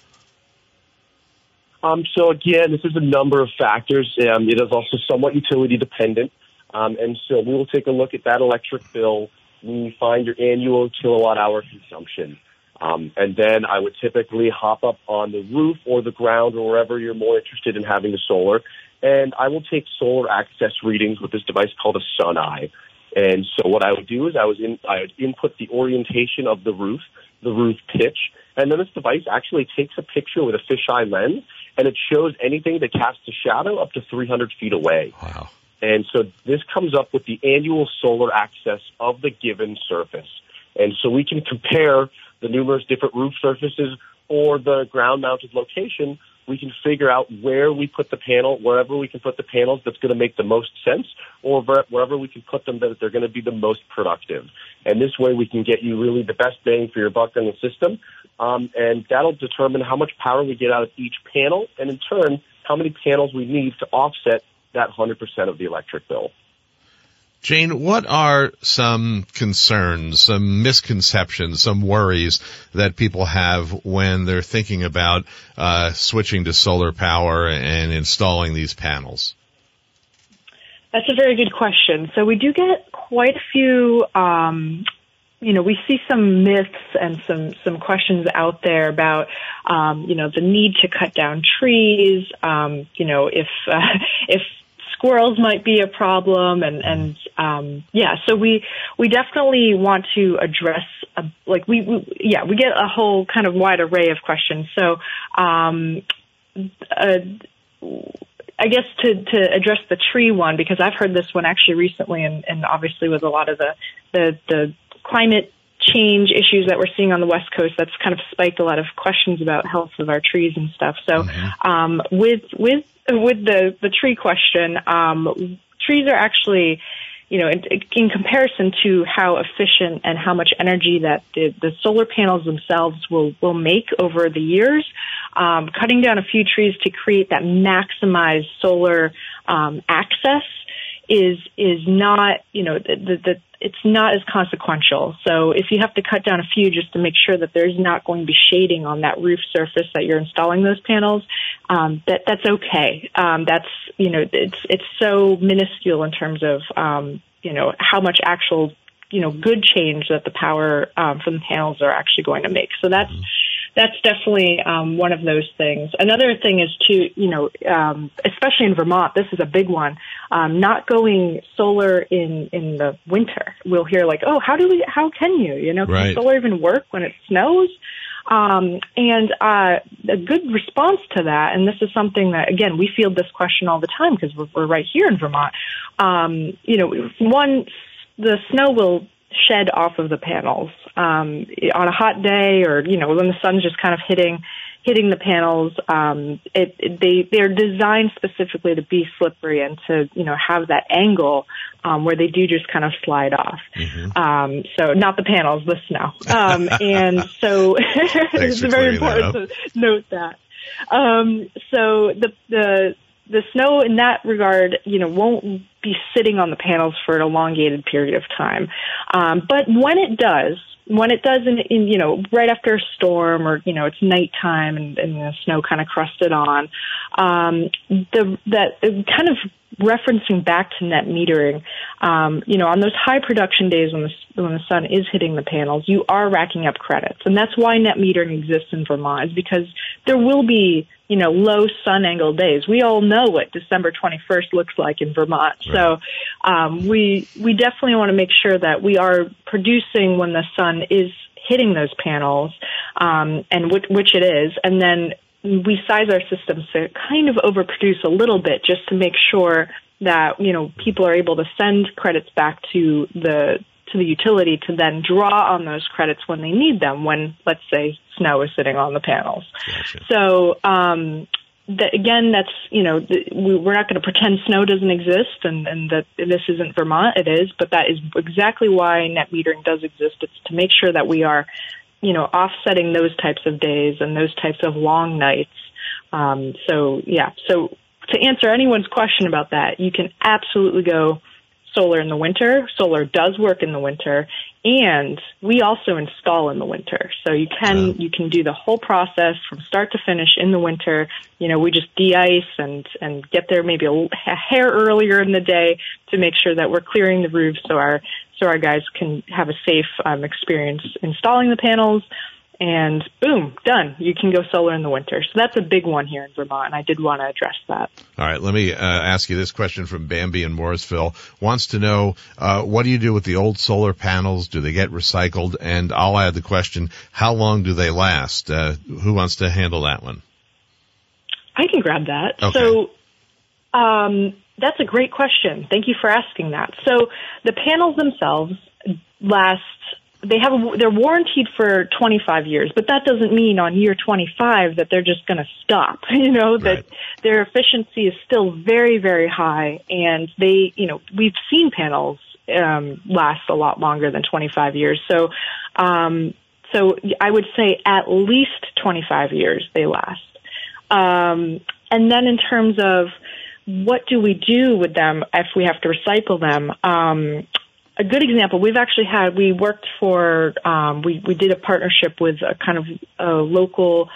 Um, so again, this is a number of factors. Um, it is also somewhat utility dependent. Um, and so we will take a look at that electric bill. We find your annual kilowatt hour consumption. Um, and then I would typically hop up on the roof or the ground or wherever you're more interested in having the solar. And I will take solar access readings with this device called a sun eye. And so what I would do is I was in, I would input the orientation of the roof, the roof pitch, and then this device actually takes a picture with a fisheye lens, and it shows anything that casts a shadow up to three hundred feet away. Wow. And so this comes up with the annual solar access of the given surface. And so we can compare the numerous different roof surfaces or the ground-mounted location. We can figure out where we put the panel, wherever we can put the panels that's going to make the most sense, or wherever we can put them that they're going to be the most productive. And this way we can get you really the best bang for your buck on the system, um, and that'll determine how much power we get out of each panel, and in turn, how many panels we need to offset that one hundred percent of the electric bill. Jane, what are some concerns, some misconceptions, some worries that people have when they're thinking about uh, switching to solar power and installing these panels? That's a very good question. So we do get quite a few, um, you know, we see some myths and some, some questions out there about, um, you know, the need to cut down trees, um, you know, if, uh, if, squirrels might be a problem, and and um, yeah, so we we definitely want to address a, like we, we yeah we get a whole kind of wide array of questions. So um, uh, I guess to to address the tree one, because I've heard this one actually recently, and, and obviously with a lot of the the, the climate change issues that we're seeing on the West Coast, that's kind of spiked a lot of questions about health of our trees and stuff. So mm-hmm. um, with with with the the tree question, um, trees are actually, you know, in, in comparison to how efficient and how much energy that the, the solar panels themselves will will make over the years, um, cutting down a few trees to create that maximized solar um, access is is not, you know, the, the, the it's not as consequential. So if you have to cut down a few just to make sure that there's not going to be shading on that roof surface that you're installing those panels, um, that that's okay. Um, that's, you know, it's it's so minuscule in terms of, um, you know, how much actual, you know, good change that the power um, from the panels are actually going to make. So that's that's definitely um, one of those things. Another thing is to, you know, um, especially in Vermont, this is a big one. Um, not going solar in, in the winter. We'll hear like, oh, how do we? How can you? You know, can right. solar even work when it snows? Um, and uh, a good response to that, and this is something that, again, we field this question all the time because we're, we're right here in Vermont. Um, you know, one, the snow will shed off of the panels um, on a hot day, or you know, when the sun's just kind of hitting hitting the panels. Um, it, it, they they're designed specifically to be slippery and to, you know, have that angle um, where they do just kind of slide off. Mm-hmm. Um, so not the panels, the snow. Um, and so it's very important to note that. Um, so the the the snow in that regard, you know, won't be sitting on the panels for an elongated period of time. Um, but when it does, when it does, in, in you know, right after a storm, or you know, it's nighttime and, and the snow kind of crusted on, um, the that kind of referencing back to net metering, um, you know, on those high production days when the when the sun is hitting the panels, you are racking up credits, and that's why net metering exists in Vermont, is because there will be, you know, low sun angle days. We all know what December twenty-first looks like in Vermont. Right. So um, we we definitely want to make sure that we are producing when the sun is hitting those panels, um, and which, which it is, and then we size our systems to kind of overproduce a little bit just to make sure that, you know, people are able to send credits back to the to the utility to then draw on those credits when they need them, when, let's say, snow is sitting on the panels. Gotcha. So, um, that, again, that's, you know, the, we, we're not going to pretend snow doesn't exist and, and that this isn't Vermont. It is, but that is exactly why net metering does exist. It's to make sure that we are, you know, offsetting those types of days and those types of long nights. Um, so, yeah. So to answer anyone's question about that, you can absolutely go solar in the winter. Solar does work in the winter, and we also install in the winter. So you can, you can do the whole process from start to finish in the winter. You know, we just de-ice and, and get there maybe a, a hair earlier in the day to make sure that we're clearing the roofs so our so our guys can have a safe um, experience installing the panels, and boom, done. You can go solar in the winter. So that's a big one here in Vermont, and I did want to address that. All right, let me uh, ask you this question from Bambi in Morrisville. Wants to know, uh, what do you do with the old solar panels? Do they get recycled? And I'll add the question, how long do they last? Uh, who wants to handle that one? I can grab that. Okay. So, um, that's a great question. Thank you for asking that. So the panels themselves last, they have, a, they're warranted for twenty-five years, but that doesn't mean on year twenty-five that they're just going to stop, you know, right. that their efficiency is still very, very high. And they, you know, we've seen panels, um, last a lot longer than twenty-five years. So, um, so I would say at least twenty-five years they last. Um, and then in terms of, what do we do with them if we have to recycle them? Um, a good example, we've actually had, we worked for, um, we, we did a partnership with a kind of a local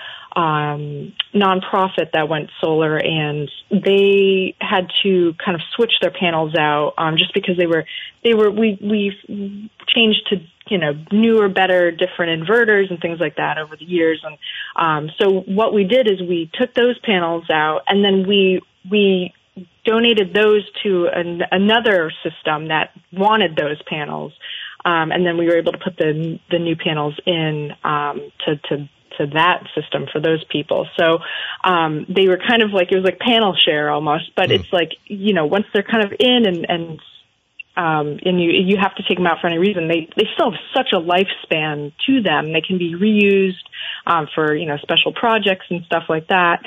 um, nonprofit that went solar, and they had to kind of switch their panels out um, just because they were, they were, we, we changed to, you know, newer, better, different inverters and things like that over the years. And um, so what we did is we took those panels out, and then we, we, donated those to an, another system that wanted those panels, um, and then we were able to put the the new panels in um, to to to that system for those people. So um, they were kind of like, it was like panel share almost, but mm. it's like, you know, once they're kind of in and and um, and you you have to take them out for any reason, they they still have such a lifespan to them. They can be reused um, for, you know, special projects and stuff like that.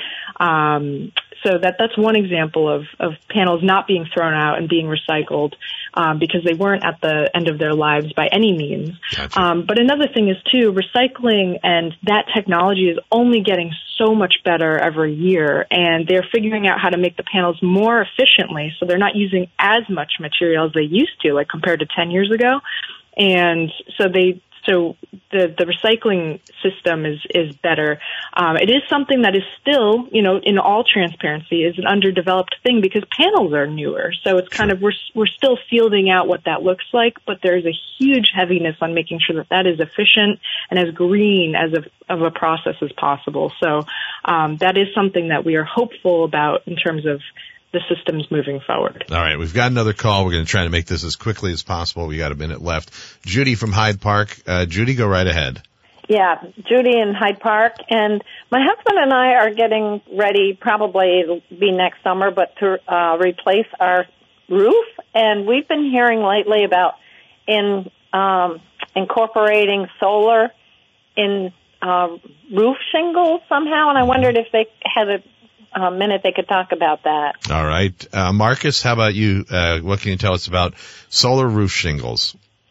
Um, So that that's one example of, of panels not being thrown out and being recycled um, because they weren't at the end of their lives by any means. Gotcha. Um, but another thing is, too, recycling and that technology is only getting so much better every year, and they're figuring out how to make the panels more efficiently so they're not using as much material as they used to, like compared to ten years ago. And so they So the, the recycling system is, is better. Um, it is something that is still, you know, in all transparency, is an underdeveloped thing because panels are newer. So it's kind of, we're, we're still fielding out what that looks like, but there's a huge heaviness on making sure that that is efficient and as green as a, of a process as possible. So um, that is something that we are hopeful about in terms of the systems moving forward. All right, we've got another call. We're going to try to make this as quickly as possible. We got a minute left. Judy from Hyde Park. Uh, Judy, go right ahead. Yeah, Judy in Hyde Park. And my husband and I are getting ready, probably it'll be next summer, but to uh, replace our roof. And we've been hearing lately about in um, incorporating solar in uh, roof shingles somehow. And I wondered if they had a A minute they could talk about that. All right. Uh, Marcus, how about you? Uh, what can you tell us about solar roof shingles?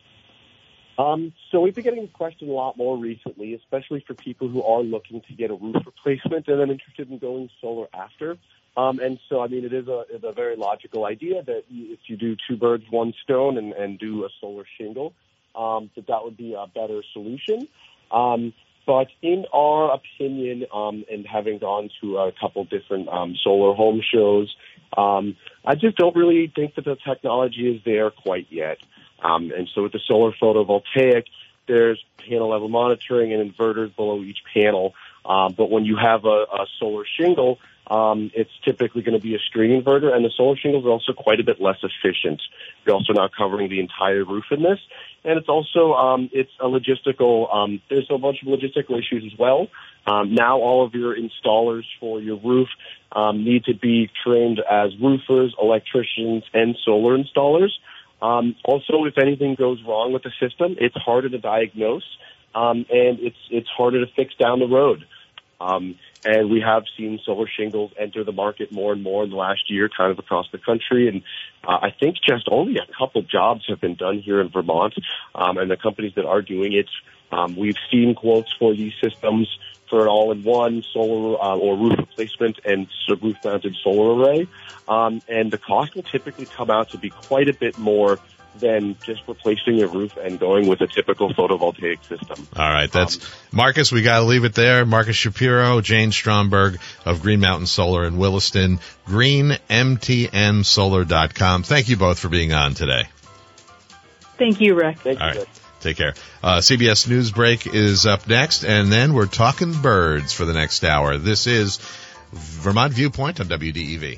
Um, so we've been getting the question a lot more recently, especially for people who are looking to get a roof replacement and then interested in going solar after. Um, and so, I mean, it is a, it's a very logical idea that if you do two birds, one stone and, and do a solar shingle, um, that that would be a better solution. Um, but in our opinion, um, and having gone to a couple different um, solar home shows, um, I just don't really think that the technology is there quite yet. Um, and so with the solar photovoltaic, there's panel level monitoring and inverters below each panel. Um, but when you have a, a solar shingle, um, it's typically going to be a string inverter, and the solar shingles are also quite a bit less efficient. You're also not covering the entire roof in this, and it's also um, it's a logistical. Um, there's a bunch of logistical issues as well. Um, now all of your installers for your roof um, need to be trained as roofers, electricians, and solar installers. Um, also, if anything goes wrong with the system, it's harder to diagnose, um, and it's it's harder to fix down the road. Um, and we have seen solar shingles enter the market more and more in the last year, kind of across the country. And uh, I think just only a couple jobs have been done here in Vermont, um, and the companies that are doing it, um, we've seen quotes for these systems for an all-in-one solar uh, or roof replacement and roof-mounted solar array. Um, and the cost will typically come out to be quite a bit more than just replacing your roof and going with a typical photovoltaic system. All right, that's um, Marcus. We got to leave it there. Marcus Shapiro, Jane Stromberg of Green Mountain Solar in Williston, green m t n solar dot com. Thank you both for being on today. Thank you, Rick. Thank All you, right, take care. Uh, C B S News Break is up next, and then we're talking birds for the next hour. This is Vermont Viewpoint on W D E V.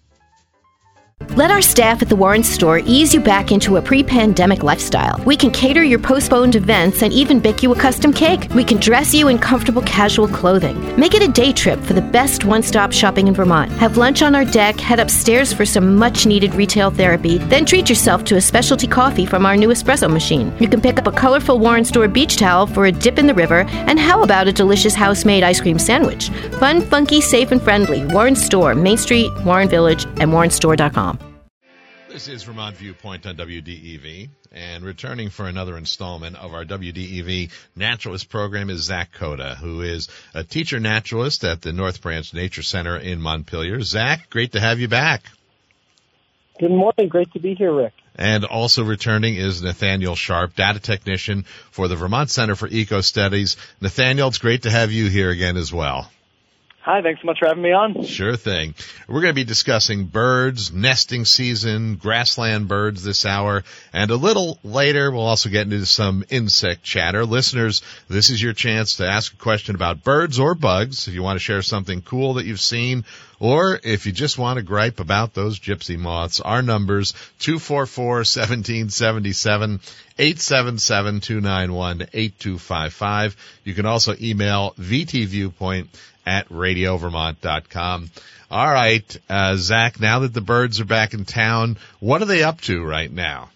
Let our staff at the Warren Store ease you back into a pre-pandemic lifestyle. We can cater your postponed events and even bake you a custom cake. We can dress you in comfortable casual clothing. Make it a day trip for the best one-stop shopping in Vermont. Have lunch on our deck, head upstairs for some much-needed retail therapy, then treat yourself to a specialty coffee from our new espresso machine. You can pick up a colorful Warren Store beach towel for a dip in the river, and how about a delicious house-made ice cream sandwich? Fun, funky, safe, and friendly. Warren Store, Main Street, Warren Village, and warren store dot com. This is Vermont Viewpoint on W D E V, and returning for another installment of our W D E V Naturalist program is Zach Coda, who is a teacher naturalist at the North Branch Nature Center in Montpelier. Zach, great to have you back. Good morning. Great to be here, Rick. And also returning is Nathaniel Sharp, data technician for the Vermont Center for Eco Studies. Nathaniel, it's great to have you here again as well. Hi, thanks so much for having me on. Sure thing. We're going to be discussing birds, nesting season, grassland birds this hour, and a little later we'll also get into some insect chatter. Listeners, this is your chance to ask a question about birds or bugs if you want to share something cool that you've seen, or if you just want to gripe about those gypsy moths. Our numbers, two four four, one seven seven seven, eight seven seven, two nine one, eight two five five. You can also email vtviewpoint at radio vermont dot com. All right, uh, Zach, now that the birds are back in town, what are they up to right now?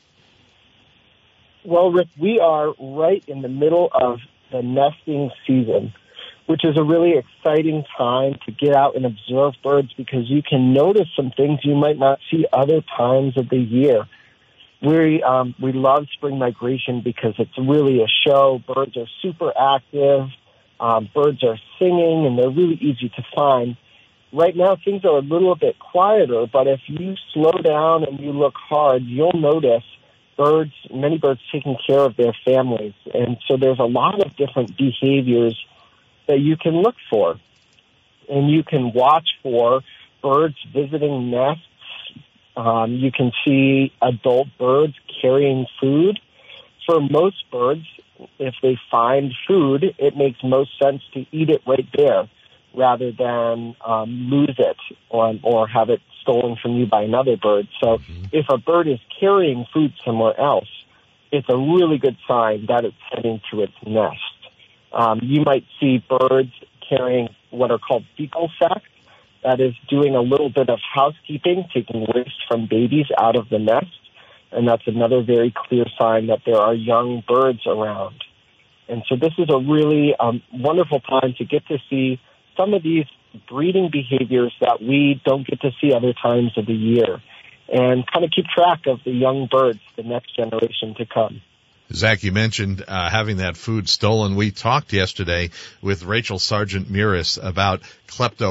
Well, Rick, we are right in the middle of the nesting season, which is a really exciting time to get out and observe birds because you can notice some things you might not see other times of the year. We um, we love spring migration because it's really a show. Birds are super active. Um, birds are singing, and they're really easy to find. Right now, things are a little bit quieter, but if you slow down and you look hard, you'll notice birds, many birds taking care of their families. And so there's a lot of different behaviors that you can look for. And you can watch for birds visiting nests. Um, you can see adult birds carrying food. For most birds, if they find food, it makes most sense to eat it right there rather than um, lose it or, or have it stolen from you by another bird. So mm-hmm. if a bird is carrying food somewhere else, it's a really good sign that it's heading to its nest. Um, you might see birds carrying what are called fecal sacs. That is doing a little bit of housekeeping, taking waste from babies out of the nest. And that's another very clear sign that there are young birds around. And so this is a really um, wonderful time to get to see some of these breeding behaviors that we don't get to see other times of the year and kind of keep track of the young birds, the next generation to come. Zach, you mentioned uh, having that food stolen. We talked yesterday with Rachel Sargent Muris about klepto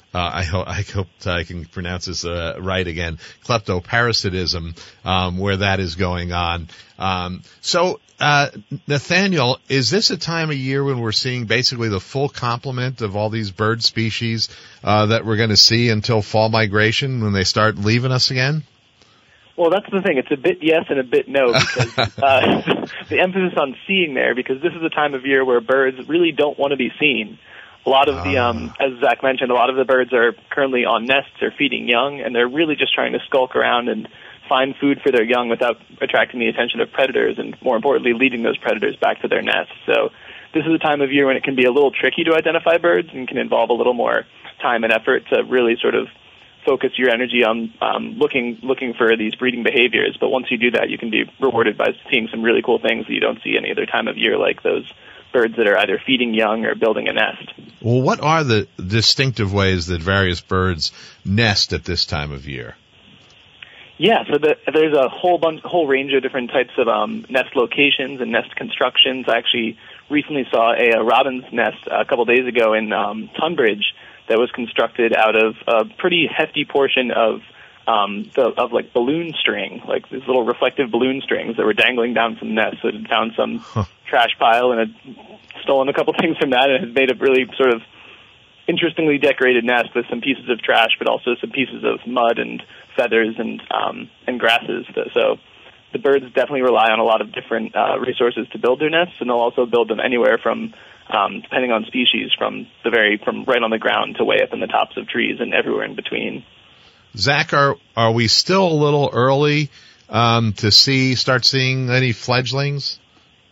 uh, I hope I hope I can pronounce this uh, right again, kleptoparasitism, um, where that is going on. Um, so, uh, Nathaniel, is this a time of year when we're seeing basically the full complement of all these bird species uh, that we're going to see until fall migration when they start leaving us again? Well, that's the thing. It's a bit yes and a bit no, because uh, the emphasis on seeing there, because this is a time of year where birds really don't want to be seen. A lot of the, um, as Zach mentioned, a lot of the birds are currently on nests or feeding young, and they're really just trying to skulk around and find food for their young without attracting the attention of predators, and more importantly, leading those predators back to their nests. So this is a time of year when it can be a little tricky to identify birds and can involve a little more time and effort to really sort of focus your energy on um, looking looking for these breeding behaviors. But once you do that, you can be rewarded by seeing some really cool things that you don't see any other time of year, like those birds that are either feeding young or building a nest. Well, what are the distinctive ways that various birds nest at this time of year? Yeah, so the, there's a whole bunch, whole range of different types of um, nest locations and nest constructions. I actually recently saw a, a robin's nest a couple days ago in um, Tunbridge that was constructed out of a pretty hefty portion of um, the, of like balloon string, like these little reflective balloon strings that were dangling down from the nest. So it had found some huh. trash pile and had stolen a couple things from that, and had made a really sort of interestingly decorated nest with some pieces of trash, but also some pieces of mud and feathers and um, and grasses. So the birds definitely rely on a lot of different uh, resources to build their nests, and they'll also build them anywhere from Um, depending on species, from the very from right on the ground to way up in the tops of trees and everywhere in between. Zach, are are we still a little early um, to see start seeing any fledglings?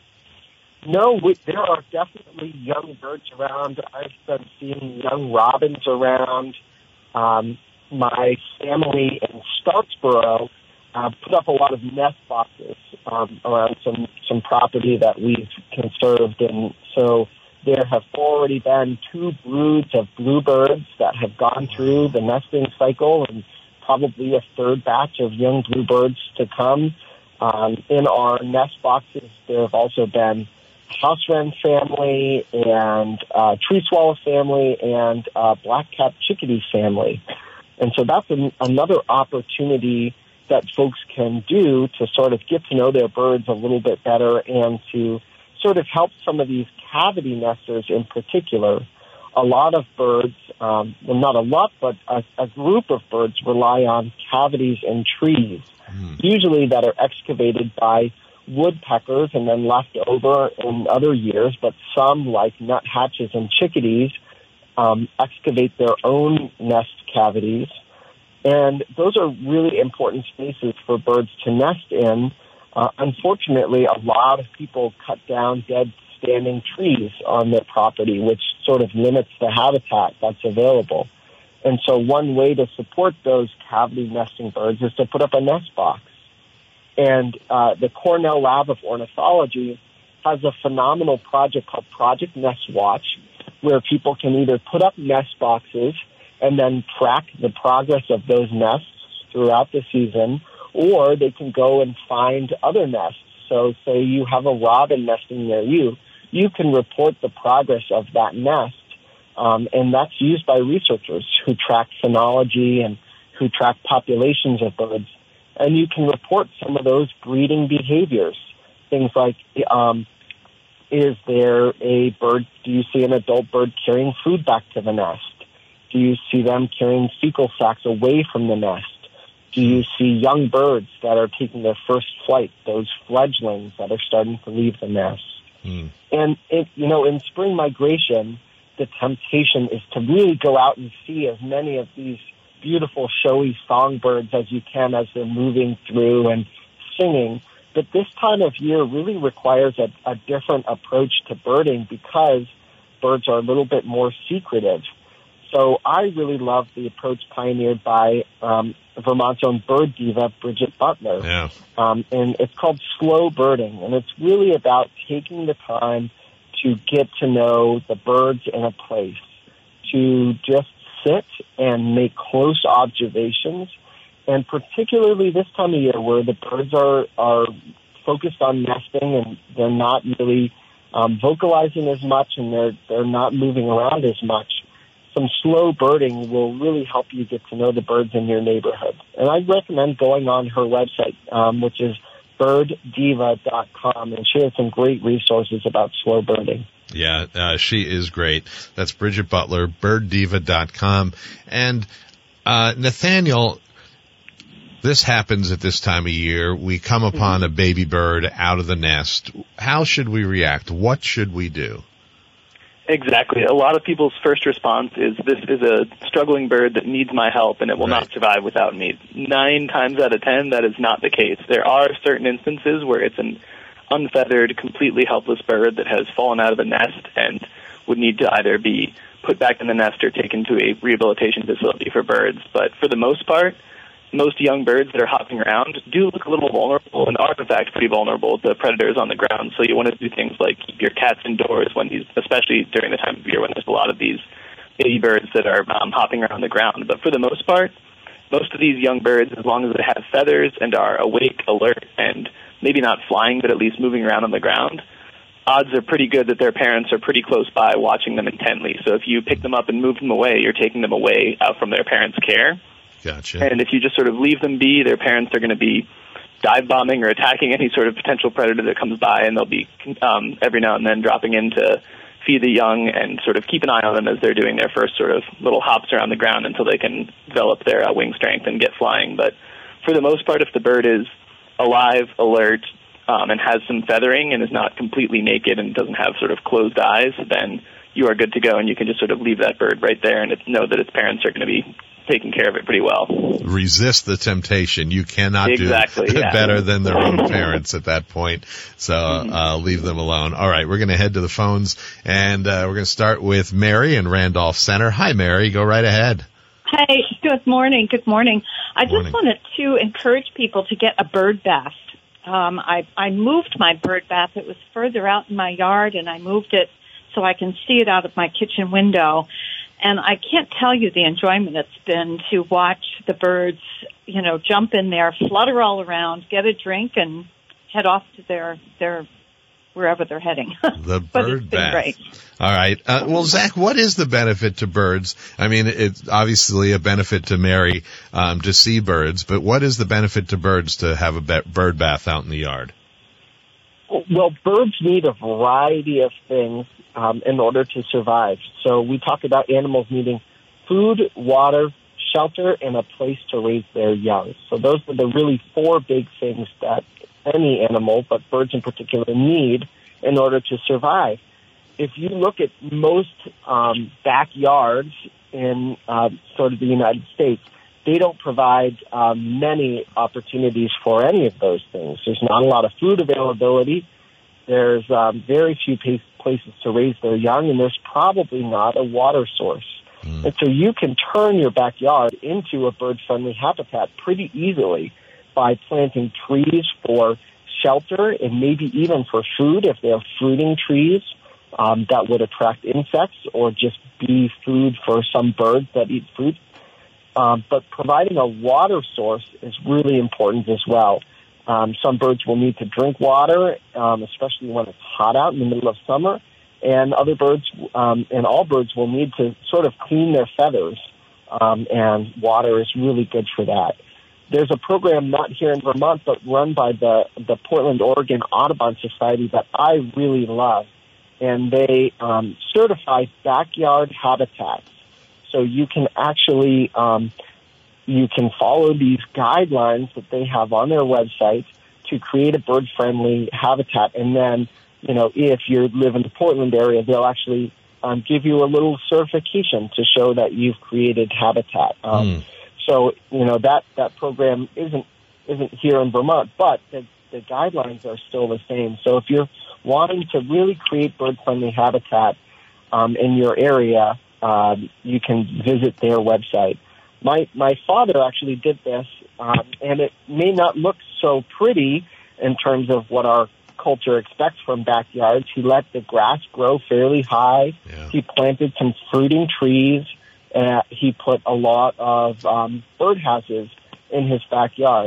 No, we, there are definitely young birds around. I've been seeing young robins around. Um, my family in Starksboro uh, put up a lot of nest boxes um, around some some property that we've conserved, and so there have already been two broods of bluebirds that have gone through the nesting cycle, and probably a third batch of young bluebirds to come. Um, in our nest boxes, there have also been house wren family and uh, tree swallow family and uh, black-capped chickadee family. And so that's an, another opportunity that folks can do to sort of get to know their birds a little bit better and to sort of help some of these cavity nesters in particular. A lot of birds, um, well, not a lot, but a, a group of birds rely on cavities in trees, mm. usually that are excavated by woodpeckers and then left over in other years, but some, like nuthatches and chickadees, um, excavate their own nest cavities. And those are really important spaces for birds to nest in. Uh, unfortunately, a lot of people cut down dead standing trees on their property, which sort of limits the habitat that's available. And so one way to support those cavity nesting birds is to put up a nest box. And uh, the Cornell Lab of Ornithology has a phenomenal project called Project Nest Watch, where people can either put up nest boxes and then track the progress of those nests throughout the season, or they can go and find other nests. So say you have a robin nesting near you, you can report the progress of that nest, um, and that's used by researchers who track phenology and who track populations of birds. And you can report some of those breeding behaviors. Things like, um, is there a bird, do you see an adult bird carrying food back to the nest? Do you see them carrying fecal sacs away from the nest? Do you see young birds that are taking their first flight, those fledglings that are starting to leave the nest? Mm. And, it, you know, in spring migration, the temptation is to really go out and see as many of these beautiful, showy songbirds as you can as they're moving through and singing. But this time of year really requires a, a different approach to birding because birds are a little bit more secretive. So I really love the approach pioneered by um, Vermont's own bird diva, Bridget Butler. Yeah. Um, and it's called slow birding. And it's really about taking the time to get to know the birds in a place, to just sit and make close observations. And particularly this time of year where the birds are, are focused on nesting and they're not really um, vocalizing as much and they're, they're not moving around as much. some slow birding will really help you get to know the birds in your neighborhood. And I recommend going on her website, um, which is bird diva dot com, and she has some great resources about slow birding. Yeah, uh, she is great. That's Bridget Butler, bird diva dot com. And uh, Nathaniel, this happens at this time of year. We come upon a baby bird out of the nest. How should we react? What should we do? Exactly. A lot of people's first response is, this is a struggling bird that needs my help and it will Right. not survive without me. Nine times out of ten, that is not the case. There are certain instances where it's an unfeathered, completely helpless bird that has fallen out of the nest and would need to either be put back in the nest or taken to a rehabilitation facility for birds. But for the most part, most young birds that are hopping around do look a little vulnerable and are, in fact, pretty vulnerable to predators on the ground. So you want to do things like keep your cats indoors, when these, especially during the time of year when there's a lot of these baby birds that are um, hopping around the ground. But for the most part, most of these young birds, as long as they have feathers and are awake, alert, and maybe not flying, but at least moving around on the ground, odds are pretty good that their parents are pretty close by watching them intently. So if you pick them up and move them away, you're taking them away out from their parents' care. Gotcha. And if you just sort of leave them be, their parents are going to be dive bombing or attacking any sort of potential predator that comes by, and they'll be um, every now and then dropping in to feed the young and sort of keep an eye on them as they're doing their first sort of little hops around the ground until they can develop their uh, wing strength and get flying. But for the most part, if the bird is alive, alert, um, and has some feathering and is not completely naked and doesn't have sort of closed eyes, then you are good to go, and you can just sort of leave that bird right there and know that its parents are going to be taking care of it pretty well. Resist the temptation. You cannot exactly, do yeah. better than their own parents at that point. So uh, leave them alone. All right, we're going to head to the phones, and uh, we're going to start with Mary in Randolph Center. Hi, Mary. Go right ahead. Hi. Good morning. Good morning. I just Morning. wanted to encourage people to get a bird bath. Um, I, I moved my bird bath. It was further out in my yard, and I moved it so I can see it out of my kitchen window. And I can't tell you the enjoyment it's been to watch the birds, you know, jump in there, flutter all around, get a drink, and head off to their their wherever they're heading. The But it's bird been bath. great. All right. Uh, well, Zach, what is the benefit to birds? I mean, it's obviously a benefit to Mary um, to see birds, but what is the benefit to birds to have a be- bird bath out in the yard? Well, birds need a variety of things um, in order to survive. So we talk about animals needing food, water, shelter, and a place to raise their young. So those are the really four big things that any animal, but birds in particular, need in order to survive. If you look at most um, backyards in uh, sort of the United States, they don't provide um, many opportunities for any of those things. There's not a lot of food availability. There's um, very few pa- places to raise their young, and there's probably not a water source. Mm. And so you can turn your backyard into a bird-friendly habitat pretty easily by planting trees for shelter and maybe even for food if they're fruiting trees um, that would attract insects or just be food for some birds that eat fruit. Um, but providing a water source is really important as well. Um, some birds will need to drink water, um, especially when it's hot out in the middle of summer. And other birds, um, and all birds will need to sort of clean their feathers. Um, and water is really good for that. There's a program not here in Vermont, but run by the, the Portland, Oregon Audubon Society that I really love. And they um, certify backyard habitats. So you can actually, um, you can follow these guidelines that they have on their website to create a bird-friendly habitat. And then, you know, if you live in the Portland area, they'll actually um, give you a little certification to show that you've created habitat. Um, mm. So, you know, that, that program isn't isn't here in Vermont, but the, the guidelines are still the same. So if you're wanting to really create bird-friendly habitat um, in your area, Um, you can visit their website. My my father actually did this, um, and it may not look so pretty in terms of what our culture expects from backyards. He let the grass grow fairly high. Yeah. He planted some fruiting trees. Uh, he put a lot of um, birdhouses in his backyard.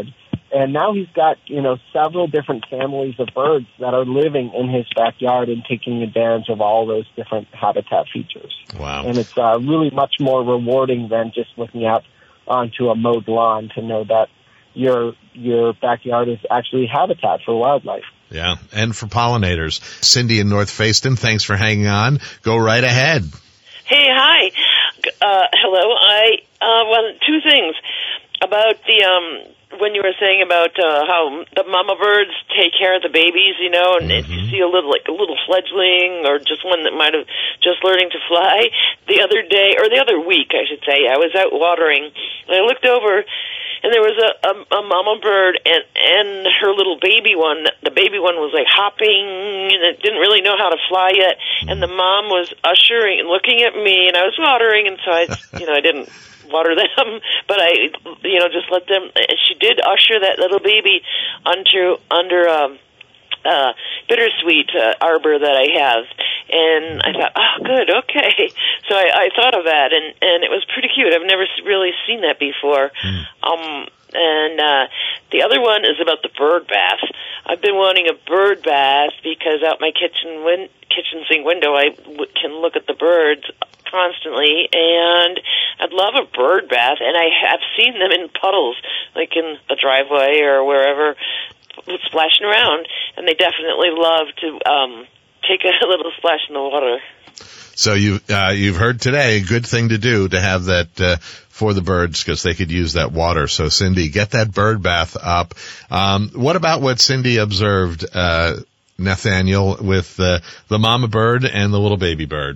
And now he's got, you know, several different families of birds that are living in his backyard and taking advantage of all those different habitat features. Wow. And it's uh, really much more rewarding than just looking out onto a mowed lawn to know that your your backyard is actually habitat for wildlife. Yeah, and for pollinators. Cindy in North Facein, thanks for hanging on. Go right ahead. Hey, hi. Uh, hello. I uh, well, two things about the um, when you were saying about uh, how the mama birds take care of the babies, you know, and mm-hmm. if you see a little like a little fledgling or just one that might have just learning to fly. The other day, or the other week, I should say, I was out watering, and I looked over. And there was a, a, a mama bird and, and her little baby one. The baby one was like hopping and it didn't really know how to fly yet. And the mom was ushering and looking at me, and I was watering, and so I, you know, I didn't water them, but I, you know, just let them. And she did usher that little baby under under um, uh, bittersweet uh, arbor that I have. And I thought, oh, good, okay. So I, I thought of that, and, and it was pretty cute. I've never really seen that before. Mm. Um, and uh, the other one is about the bird bath. I've been wanting a bird bath because out my kitchen win- kitchen sink window, I w- can look at the birds constantly, and I'd love a bird bath. And I have seen them in puddles, like in the driveway or wherever, splashing around, and they definitely love to um, take a little splash in the water. So you, uh, you've heard today, a good thing to do to have that uh, for the birds because they could use that water. So, Cindy, get that bird bath up. Um, what about what Cindy observed, uh, Nathaniel, with uh, the mama bird and the little baby bird?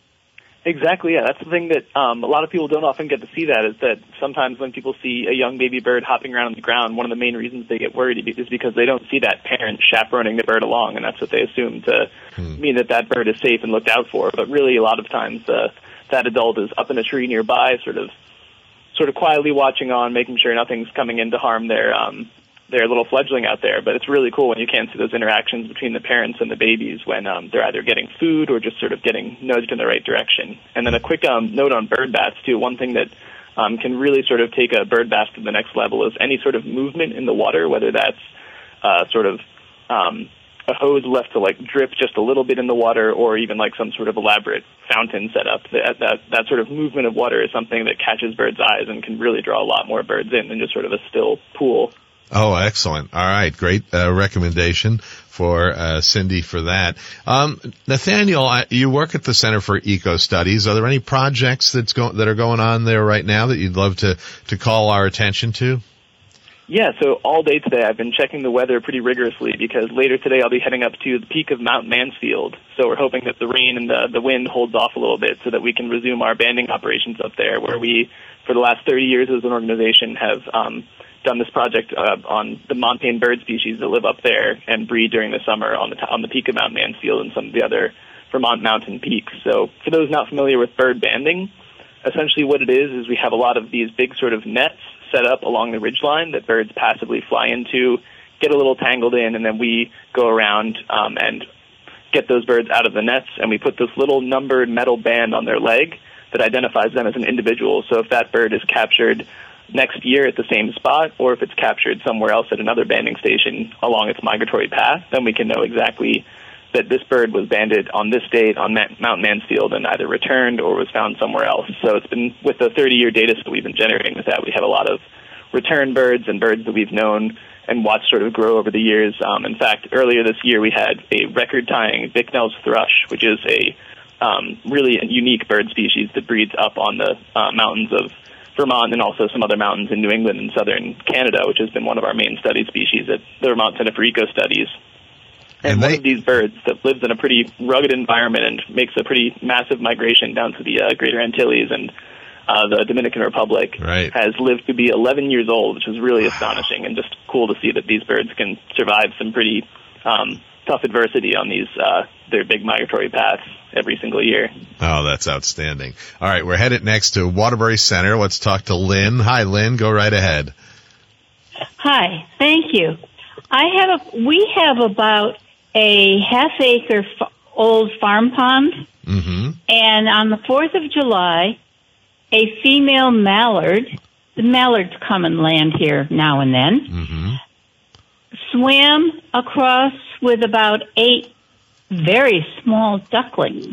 Exactly, yeah. That's the thing that um, a lot of people don't often get to see that, is that sometimes when people see a young baby bird hopping around on the ground, one of the main reasons they get worried is because they don't see that parent chaperoning the bird along, and that's what they assume to hmm. mean that that bird is safe and looked out for. But really, a lot of times, uh, that adult is up in a tree nearby, sort of sort of quietly watching on, making sure nothing's coming in to harm their um, their little fledgling out there. But it's really cool when you can see those interactions between the parents and the babies when um, they're either getting food or just sort of getting nudged in the right direction. And then a quick um, note on bird baths, too. One thing that um, can really sort of take a bird bath to the next level is any sort of movement in the water, whether that's uh, sort of um, a hose left to, like, drip just a little bit in the water, or even, like, some sort of elaborate fountain set up. That, that, that sort of movement of water is something that catches birds' eyes and can really draw a lot more birds in than just sort of a still pool. Oh, excellent. All right. Great uh, recommendation for uh, Cindy for that. Um, Nathaniel, I, you work at the Center for Eco Studies. Are there any projects that's go- that are going on there right now that you'd love to, to call our attention to? Yeah, so all day today I've been checking the weather pretty rigorously because later today I'll be heading up to the peak of Mount Mansfield. So we're hoping that the rain and the, the wind holds off a little bit so that we can resume our banding operations up there, where we, for the last thirty years as an organization, have um, done this project uh, on the montane bird species that live up there and breed during the summer on the t- on the peak of Mount Mansfield and some of the other Vermont mountain peaks. So for those not familiar with bird banding, essentially what it is is we have a lot of these big sort of nets set up along the ridgeline that birds passively fly into, get a little tangled in, and then we go around um, and get those birds out of the nets, and we put this little numbered metal band on their leg that identifies them as an individual. So if that bird is captured next year at the same spot, or if it's captured somewhere else at another banding station along its migratory path, then we can know exactly that this bird was banded on this date on Mount Mansfield and either returned or was found somewhere else. So it's been, with the thirty-year data that we've been generating with that, we have a lot of return birds and birds that we've known and watched sort of grow over the years. Um, in fact, earlier this year we had a record-tying Bicknell's thrush, which is a um, really unique bird species that breeds up on the uh, mountains of Vermont and also some other mountains in New England and southern Canada, which has been one of our main study species at the Vermont Center for Eco Studies. And, and they, one of these birds that lives in a pretty rugged environment and makes a pretty massive migration down to the uh, Greater Antilles and uh, the Dominican Republic right. has lived to be eleven years old, which is really astonishing and just cool to see that these birds can survive some pretty um, tough adversity on these uh, their big migratory paths every single year. Oh, that's outstanding. All right, we're headed next to Waterbury Center. Let's talk to Lynn. Hi, Lynn. Go right ahead. Hi. Thank you. I have a, we have about a half acre f- old farm pond, mm-hmm. and on the fourth of July, a female mallard the mallards come and land here now and then. Mm-hmm. Swam across with about eight very small ducklings.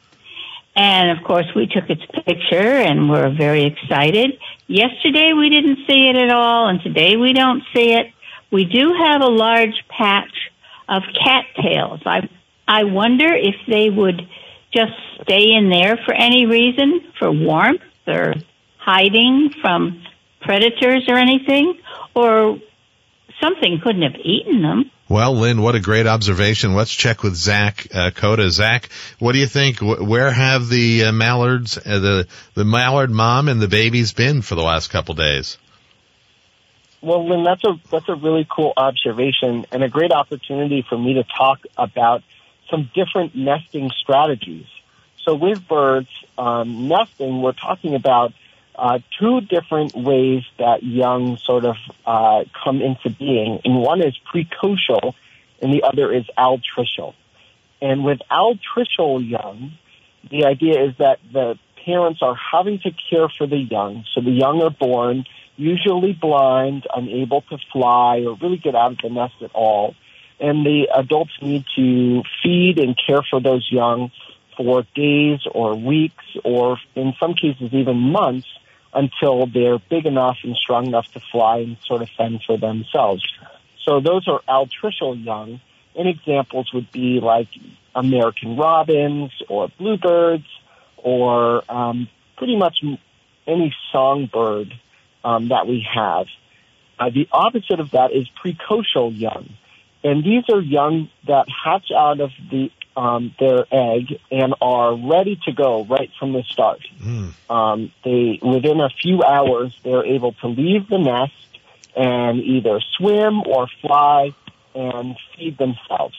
And, of course, we took its picture and we're very excited. Yesterday we didn't see it at all, and today we don't see it. We do have a large patch of cattails. I, I wonder if they would just stay in there for any reason, for warmth or hiding from predators or anything, or something couldn't have eaten them. Well, Lynn, what a great observation. Let's check with Zach uh, Coda. Zach, what do you think? Where have the uh, mallards, uh, the the mallard mom and the babies been for the last couple days? Well, Lynn, that's a that's a really cool observation and a great opportunity for me to talk about some different nesting strategies. So with birds um, nesting, we're talking about Uh, two different ways that young sort of uh, come into being. And one is precocial, and the other is altricial. And with altricial young, the idea is that the parents are having to care for the young. So the young are born, usually blind, unable to fly, or really get out of the nest at all. And the adults need to feed and care for those young for days or weeks, or in some cases even months, until they're big enough and strong enough to fly and sort of fend for themselves. So those are altricial young. And examples would be like American robins or bluebirds or um, pretty much any songbird um, that we have. Uh, the opposite of that is precocial young. And these are young that hatch out of the Um, their egg and are ready to go right from the start. Mm. Um, they, within a few hours, they're able to leave the nest and either swim or fly and feed themselves.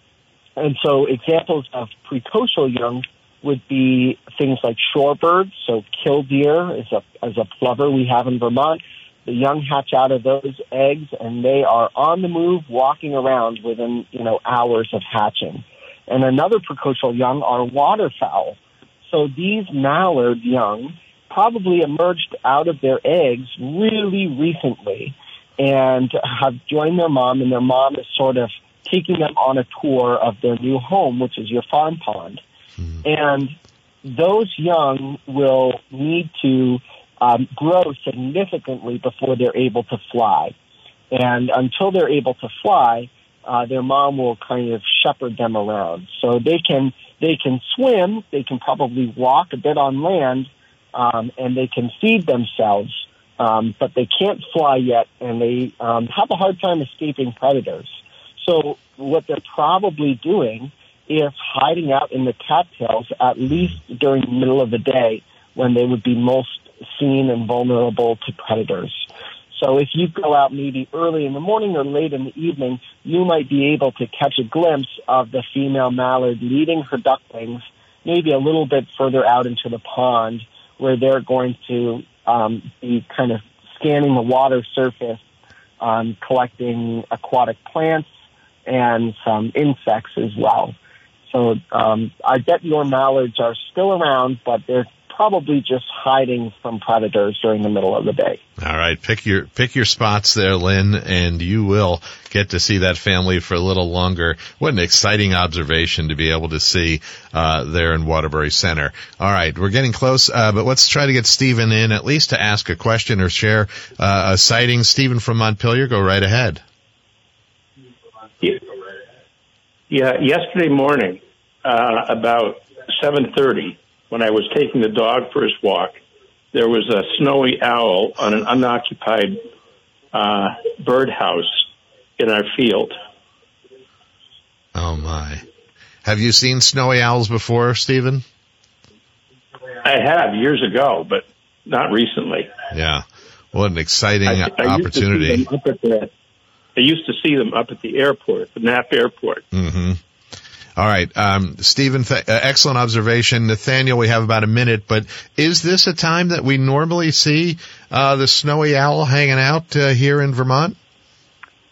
And so examples of precocial young would be things like shorebirds. So killdeer is a, is a plover we have in Vermont. The young hatch out of those eggs and they are on the move, walking around within, you know, hours of hatching. And another precocial young are waterfowl. So these mallard young probably emerged out of their eggs really recently and have joined their mom, and their mom is sort of taking them on a tour of their new home, which is your farm pond. Mm-hmm. And those young will need to um, grow significantly before they're able to fly. And until they're able to fly, Uh, their mom will kind of shepherd them around. So they can they can swim, they can probably walk a bit on land, um, and they can feed themselves, um, but they can't fly yet, and they um, have a hard time escaping predators. So what they're probably doing is hiding out in the cattails, at least during the middle of the day, when they would be most seen and vulnerable to predators. So if you go out maybe early in the morning or late in the evening, you might be able to catch a glimpse of the female mallard leading her ducklings maybe a little bit further out into the pond, where they're going to um, be kind of scanning the water surface, um, collecting aquatic plants and some insects as well. So um, I bet your mallards are still around, but they're probably just hiding from predators during the middle of the day. All right, pick your pick your spots there, Lynn, and you will get to see that family for a little longer. What an exciting observation to be able to see uh there in Waterbury Center. All right, we're getting close, uh, but let's try to get Stephen in, at least to ask a question or share uh, a sighting. Stephen from Montpelier, go right ahead. Yeah, yesterday morning, uh, about seven thirty, when I was taking the dog for his walk, there was a snowy owl on an unoccupied uh, birdhouse in our field. Oh, my. Have you seen snowy owls before, Stephen? I have, years ago, but not recently. Yeah. What an exciting I, I opportunity. Used to see them up at the, I used to see them up at the airport, the Knapp Airport. Mm-hmm. All right, um, Stephen, th- uh, excellent observation. Nathaniel, we have about a minute, but is this a time that we normally see uh, the snowy owl hanging out uh, here in Vermont?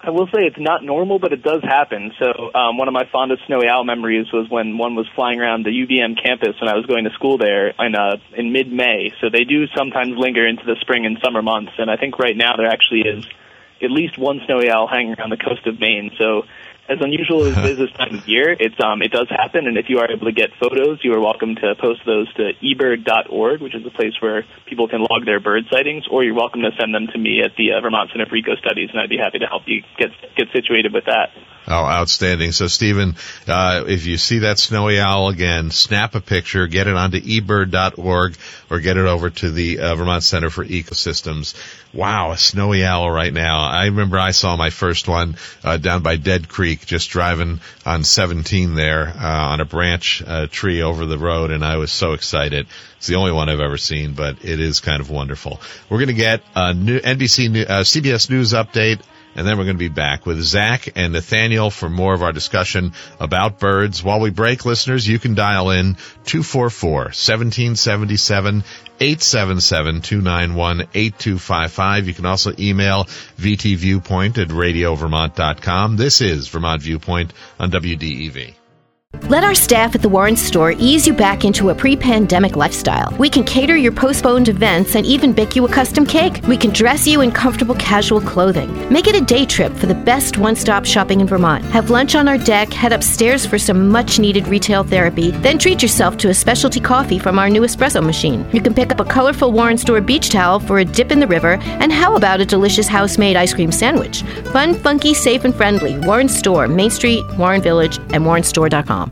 I will say it's not normal, but it does happen. So um, one of my fondest snowy owl memories was when one was flying around the U V M campus when I was going to school there in, uh, in mid-May. So they do sometimes linger into the spring and summer months, and I think right now there actually is at least one snowy owl hanging around the coast of Maine. So as unusual as it is this time of year, it's um, it does happen, and if you are able to get photos, you are welcome to post those to e bird dot org, which is a place where people can log their bird sightings, or you're welcome to send them to me at the uh, Vermont Center for Eco Studies, and I'd be happy to help you get get situated with that. Oh, outstanding. So, Stephen, uh, if you see that snowy owl again, snap a picture, get it onto e bird dot org, or get it over to the uh, Vermont Center for Ecosystems. Wow, a snowy owl right now. I remember I saw my first one uh, down by Dead Creek, just driving on seventeen there uh, on a branch uh, tree over the road, and I was so excited. It's the only one I've ever seen, but it is kind of wonderful. We're going to get a new N B C, uh, C B S News update, and then we're going to be back with Zach and Nathaniel for more of our discussion about birds. While we break, listeners, you can dial in two four four, one seven seven seven, eight seven seven, two nine one, eight two five five. You can also email v t viewpoint at radio vermont dot com. This is Vermont Viewpoint on W D E V. Let our staff at the Warren Store ease you back into a pre-pandemic lifestyle. We can cater your postponed events and even bake you a custom cake. We can dress you in comfortable casual clothing. Make it a day trip for the best one-stop shopping in Vermont. Have lunch on our deck, head upstairs for some much-needed retail therapy, then treat yourself to a specialty coffee from our new espresso machine. You can pick up a colorful Warren Store beach towel for a dip in the river, and how about a delicious house-made ice cream sandwich? Fun, funky, safe, and friendly. Warren Store, Main Street, Warren Village, and warren store dot com.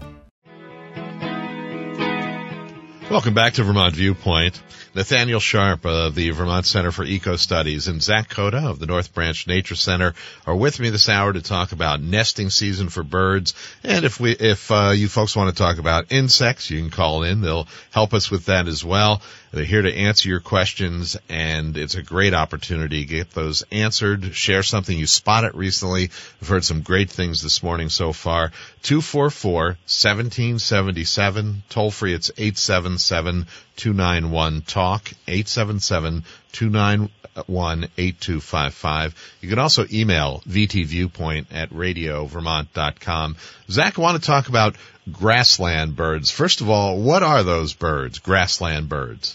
Welcome back to Vermont Viewpoint. Nathaniel Sharp of the Vermont Center for Eco Studies and Zach Coda of the North Branch Nature Center are with me this hour to talk about nesting season for birds. And if we, if uh, you folks want to talk about insects, you can call in. They'll help us with that as well. They're here to answer your questions, and it's a great opportunity to get those answered. Share something you spotted recently. We've heard some great things this morning so far. two four four, one seven seven seven. Toll free, it's eight seven seven, two nine one, talk, eight seven seven, two nine one, eight two five five. You can also email v t viewpoint at radio vermont dot com. Zach, I want to talk about grassland birds. First of all, what are those birds, grassland birds?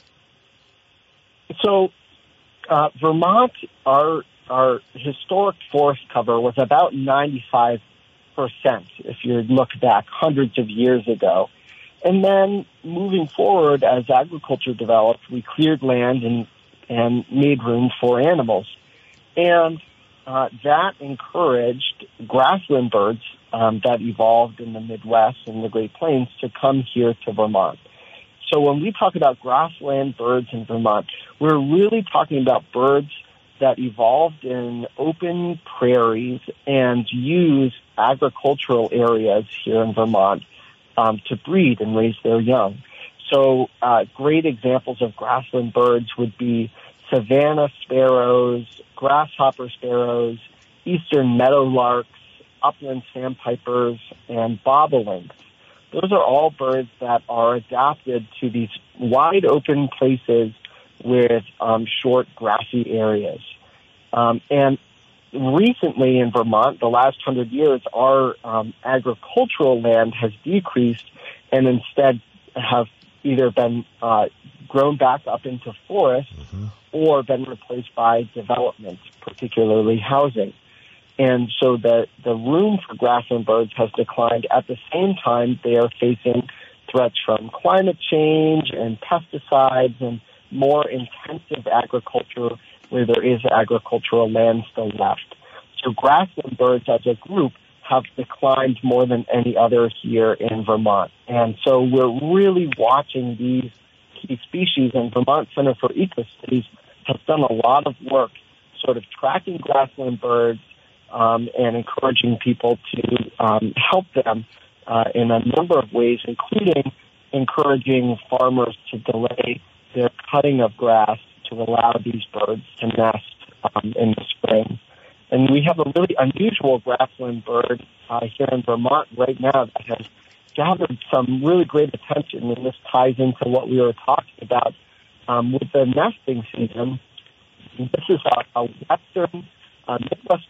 So, uh, Vermont, our our historic forest cover was about ninety-five percent if you look back hundreds of years ago. And then moving forward, as agriculture developed, we cleared land and, and made room for animals. And uh, that encouraged grassland birds um, that evolved in the Midwest and the Great Plains to come here to Vermont. So when we talk about grassland birds in Vermont, we're really talking about birds that evolved in open prairies and use agricultural areas here in Vermont um, to breed and raise their young. So uh, great examples of grassland birds would be savanna sparrows, grasshopper sparrows, eastern meadowlarks, upland sandpipers, and bobolinks. Those are all birds that are adapted to these wide open places with um, short grassy areas. Um, and recently in Vermont, the last hundred years, our um, agricultural land has decreased and instead have either been uh, grown back up into forest mm-hmm. or been replaced by development, particularly housing. And so the, the room for grassland birds has declined. At the same time, they are facing threats from climate change and pesticides and more intensive agriculture where there is agricultural land still left. So grassland birds as a group have declined more than any other here in Vermont. And so we're really watching these key species, and Vermont Center for Eco Studies has done a lot of work sort of tracking grassland birds um, and encouraging people to um, help them uh, in a number of ways, including encouraging farmers to delay their cutting of grass to allow these birds to nest um, in the spring. And we have a really unusual grassland bird uh, here in Vermont right now that has gathered some really great attention, and this ties into what we were talking about um, with the nesting season. This is a, a western, uh, Midwestern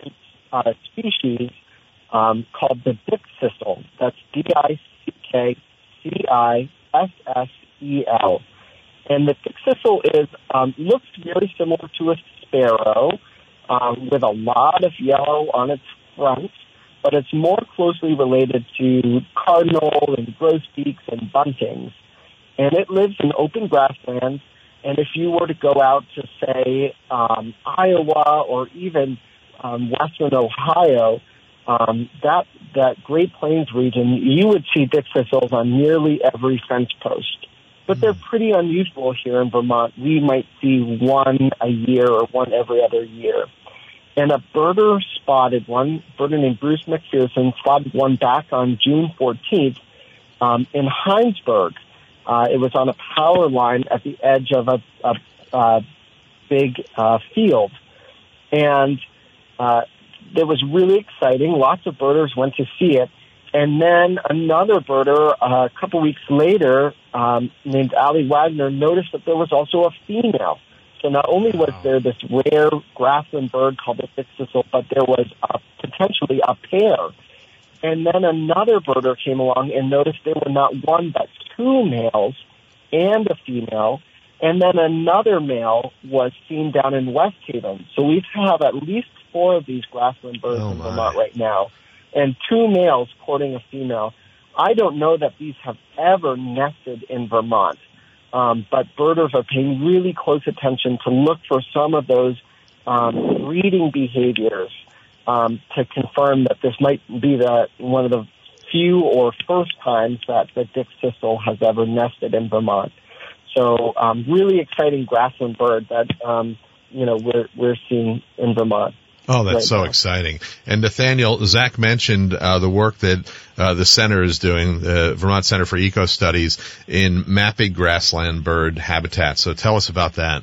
uh, species um, called the dickcissel. That's D I C K C I S S E L. And the dickcissel is um, looks very similar to a sparrow, um, with a lot of yellow on its front, but it's more closely related to cardinal and grosbeaks and buntings. And it lives in open grasslands. And if you were to go out to, say, um, Iowa or even um, western Ohio, um, that that Great Plains region, you would see dickcissels on nearly every fence post. But they're pretty unusual here in Vermont. We might see one a year or one every other year. And a birder spotted one, a birder named Bruce McPherson, spotted one back on June fourteenth um, in Heinsberg. Uh, it was on a power line at the edge of a, a, a big uh, field. And uh, it was really exciting. Lots of birders went to see it. And then another birder, uh, a couple weeks later, um, named Allie Wagner, noticed that there was also a female. So not only was there this rare grassland bird called the dickcissel, but there was a, potentially a pair. And then another birder came along and noticed there were not one but two males and a female. And then another male was seen down in West Haven. So we have at least four of these grassland birds oh in my. Vermont right now, and two males courting a female. I don't know that these have ever nested in Vermont, um, but birders are paying really close attention to look for some of those um, breeding behaviors um, to confirm that this might be the one of the few or first times that the dickcissel has ever nested in Vermont. So um, really exciting grassland bird that um, you know we're we're seeing in Vermont. Oh, that's right so now. exciting. And Nathaniel, Zach mentioned uh, the work that uh, the center is doing, the Vermont Center for Eco Studies, in mapping grassland bird habitats. So tell us about that.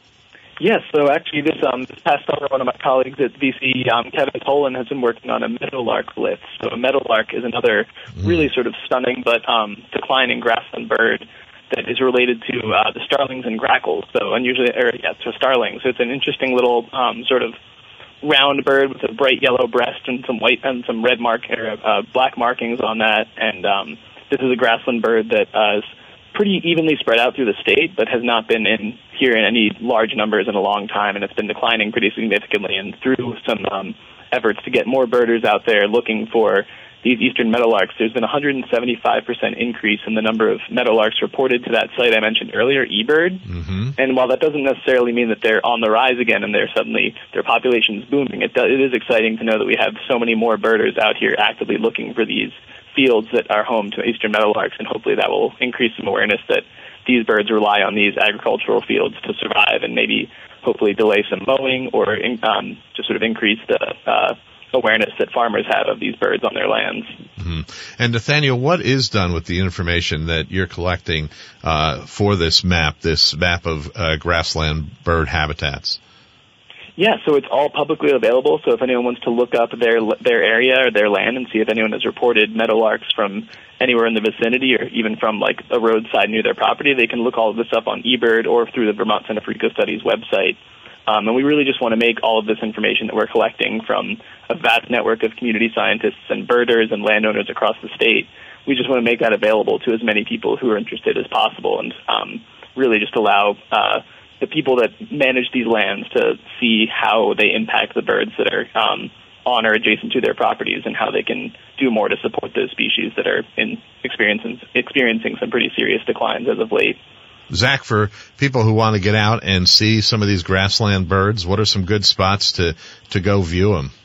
Yes, so actually this, um, this past summer, one of my colleagues at V C, um, Kevin Tolan, has been working on a meadowlark blitz. So a meadowlark is another mm. really sort of stunning but um, declining grassland bird that is related to uh, the starlings and grackles. So unusually, or yeah, so starlings. So it's an interesting little um, sort of round bird with a bright yellow breast and some white and some red mark or uh, black markings on that. And um, this is a grassland bird that uh, is pretty evenly spread out through the state, but has not been in here in any large numbers in a long time, and it's been declining pretty significantly. And through some um, efforts to get more birders out there looking for these eastern meadowlarks, there's been a one hundred seventy-five percent increase in the number of meadowlarks reported to that site I mentioned earlier, eBird. Mm-hmm. And while that doesn't necessarily mean that they're on the rise again and they're suddenly, their population's booming, it, does, it is exciting to know that we have so many more birders out here actively looking for these fields that are home to eastern meadowlarks, and hopefully that will increase some awareness that these birds rely on these agricultural fields to survive, and maybe hopefully delay some mowing or um, just sort of increase the uh, awareness that farmers have of these birds on their lands. Mm-hmm. And Nathaniel, what is done with the information that you're collecting uh, for this map, this map of uh, grassland bird habitats? Yeah, so it's all publicly available. So if anyone wants to look up their their area or their land and see if anyone has reported meadowlarks from anywhere in the vicinity or even from like a roadside near their property, they can look all of this up on eBird or through the Vermont Center for Eco Studies website. Um, and we really just want to make all of this information that we're collecting from a vast network of community scientists and birders and landowners across the state. We just want to make that available to as many people who are interested as possible, and um, really just allow uh, the people that manage these lands to see how they impact the birds that are um, on or adjacent to their properties, and how they can do more to support those species that are in experiencing experiencing some pretty serious declines as of late. Zach, for people who want to get out and see some of these grassland birds, what are some good spots to, to go view them?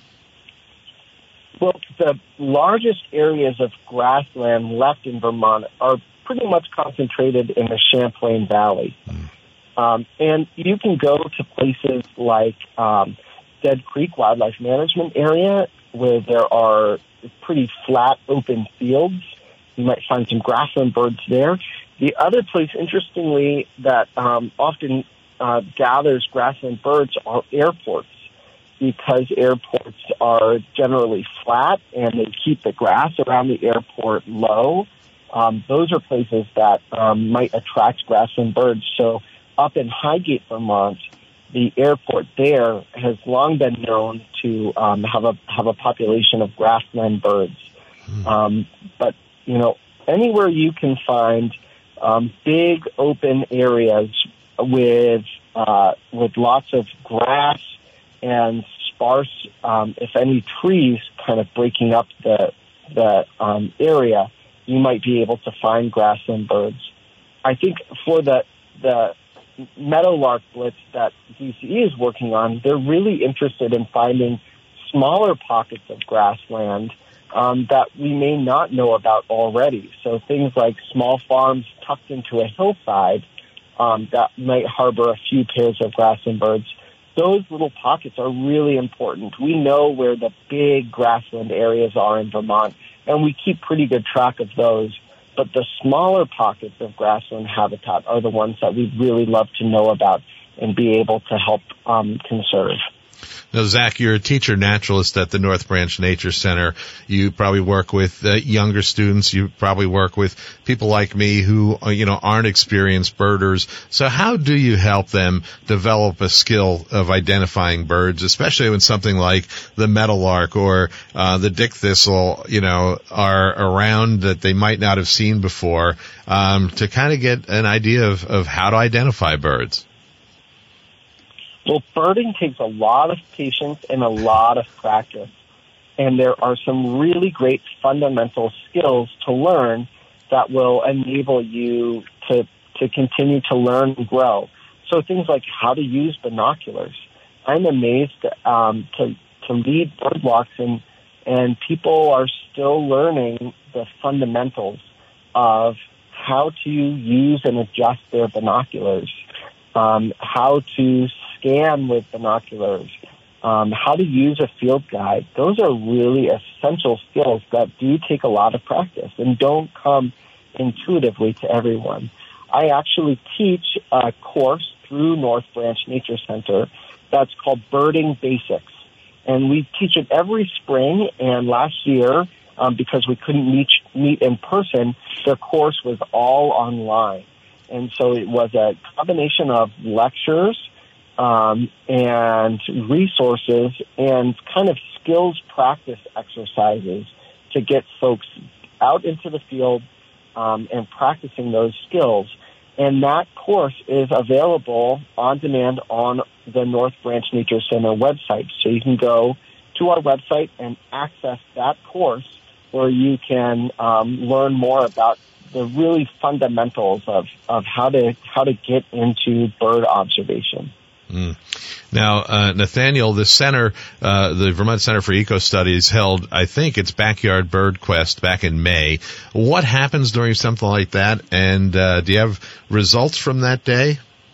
Well, the largest areas of grassland left in Vermont are pretty much concentrated in the Champlain Valley. Mm. Um, and you can go to places like um, Dead Creek Wildlife Management Area, where there are pretty flat, open fields. You might find some grassland birds there. The other place, interestingly, that um, often uh, gathers grassland birds are airports, because airports are generally flat and they keep the grass around the airport low. Um, those are places that um, might attract grassland birds. So up in Highgate, Vermont, the airport there has long been known to um, have a have a population of grassland birds. Mm. Um, but you know, anywhere you can find um, big open areas with uh, with lots of grass and sparse, um, if any, trees, kind of breaking up the the um, area, you might be able to find grassland birds. I think for the the meadowlark blitz that D C E is working on, they're really interested in finding smaller pockets of grassland um, that we may not know about already. So things like small farms tucked into a hillside um, that might harbor a few pairs of grassland birds. Those little pockets are really important. We know where the big grassland areas are in Vermont, and we keep pretty good track of those. But the smaller pockets of grassland habitat are the ones that we'd really love to know about and be able to help um, conserve. Now, Zach, you're a teacher naturalist at the North Branch Nature Center. You probably work with uh, younger students. You probably work with people like me who, uh, you know, aren't experienced birders. So how do you help them develop a skill of identifying birds, especially when something like the meadowlark or uh, the dick thistle, you know, are around that they might not have seen before, um, to kind of get an idea of, of how to identify birds? Well, birding takes a lot of patience and a lot of practice. And there are some really great fundamental skills to learn that will enable you to, to continue to learn and grow. So things like how to use binoculars. I'm amazed um, to, to lead bird walks, and, and people are still learning the fundamentals of how to use and adjust their binoculars, um, how to scan with binoculars, um, how to use a field guide. Those are really essential skills that do take a lot of practice and don't come intuitively to everyone. I actually teach a course through North Branch Nature Center that's called Birding Basics. And we teach it every spring, and last year, um, because we couldn't meet, meet in person, the course was all online. And so it was a combination of lectures Um, and resources and kind of skills practice exercises to get folks out into the field um, and practicing those skills. And that course is available on demand on the North Branch Nature Center website. So you can go to our website and access that course where you can um, learn more about the really fundamentals of, of how to how to get into bird observation. Mm. Now, uh, Nathaniel, the center, uh, the Vermont Center for Eco Studies held, I think, its Backyard Bird Quest back in May. What happens during something like that, and uh, do you have results from that day?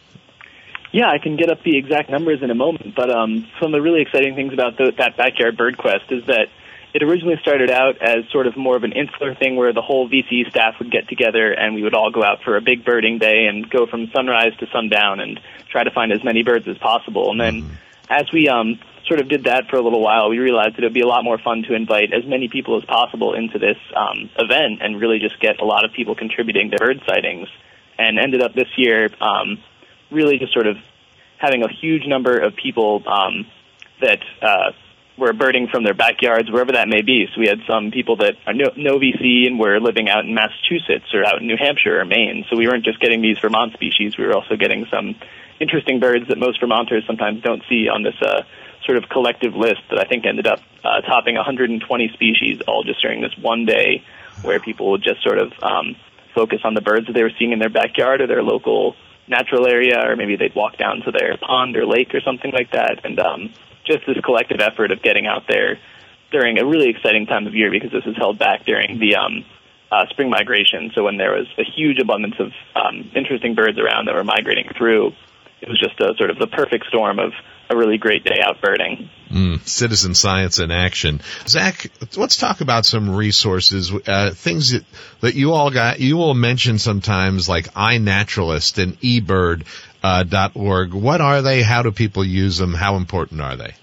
Yeah, I can get up the exact numbers in a moment, but um, some of the really exciting things about the, that Backyard Bird Quest is that it originally started out as sort of more of an insular thing where the whole V C E staff would get together and we would all go out for a big birding day and go from sunrise to sundown and try to find as many birds as possible. And then mm-hmm. as we um, sort of did that for a little while, we realized that it would be a lot more fun to invite as many people as possible into this um, event and really just get a lot of people contributing to bird sightings, and ended up this year um, really just sort of having a huge number of people um, that uh, were birding from their backyards, wherever that may be. So we had some people that are no, no V C and were living out in Massachusetts or out in New Hampshire or Maine. So we weren't just getting these Vermont species. We were also getting some interesting birds that most Vermonters sometimes don't see on this uh, sort of collective list that I think ended up uh, topping one hundred twenty species all just during this one day, where people would just sort of um, focus on the birds that they were seeing in their backyard or their local natural area, or maybe they'd walk down to their pond or lake or something like that. And um, just this collective effort of getting out there during a really exciting time of year, because this is held back during the um, uh, spring migration. So when there was a huge abundance of um, interesting birds around that were migrating through, it was just a sort of the perfect storm of a really great day out birding. Mm, citizen science in action. Zach, let's talk about some resources, uh, things that, that you all got. You will mention sometimes, like iNaturalist and eBird uh, dot org. What are they? How do people use them? How important are they?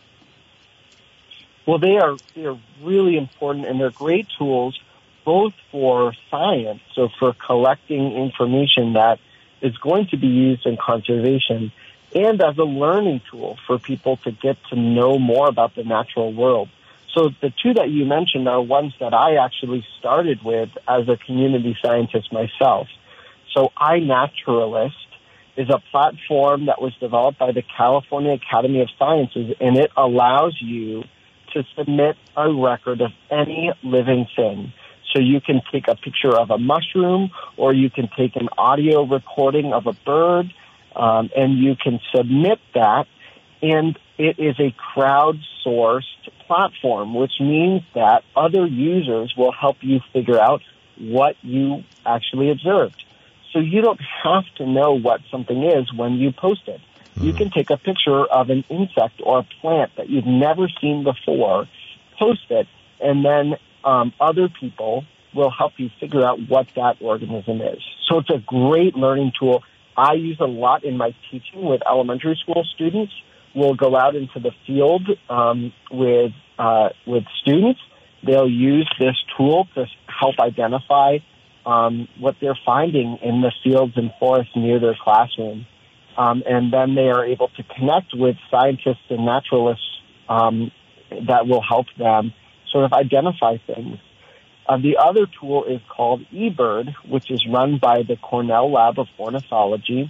Well, they are they are really important, and they're great tools both for science, so for collecting information that is going to be used in conservation, and as a learning tool for people to get to know more about the natural world. So the two that you mentioned are ones that I actually started with as a community scientist myself. So iNaturalist is a platform that was developed by the California Academy of Sciences, and it allows you to submit a record of any living thing. So you can take a picture of a mushroom, or you can take an audio recording of a bird, um, and you can submit that, and it is a crowdsourced platform, which means that other users will help you figure out what you actually observed. So you don't have to know what something is when you post it. Mm. You can take a picture of an insect or a plant that you've never seen before, post it, and then um, other people will help you figure out what that organism is. So it's a great learning tool. I use a lot in my teaching with elementary school students. We'll go out into the field um, with uh, with students. They'll use this tool to help identify um, what they're finding in the fields and forests near their classroom. Um, and then they are able to connect with scientists and naturalists um, that will help them sort of identify things. Uh, the other tool is called eBird, which is run by the Cornell Lab of Ornithology.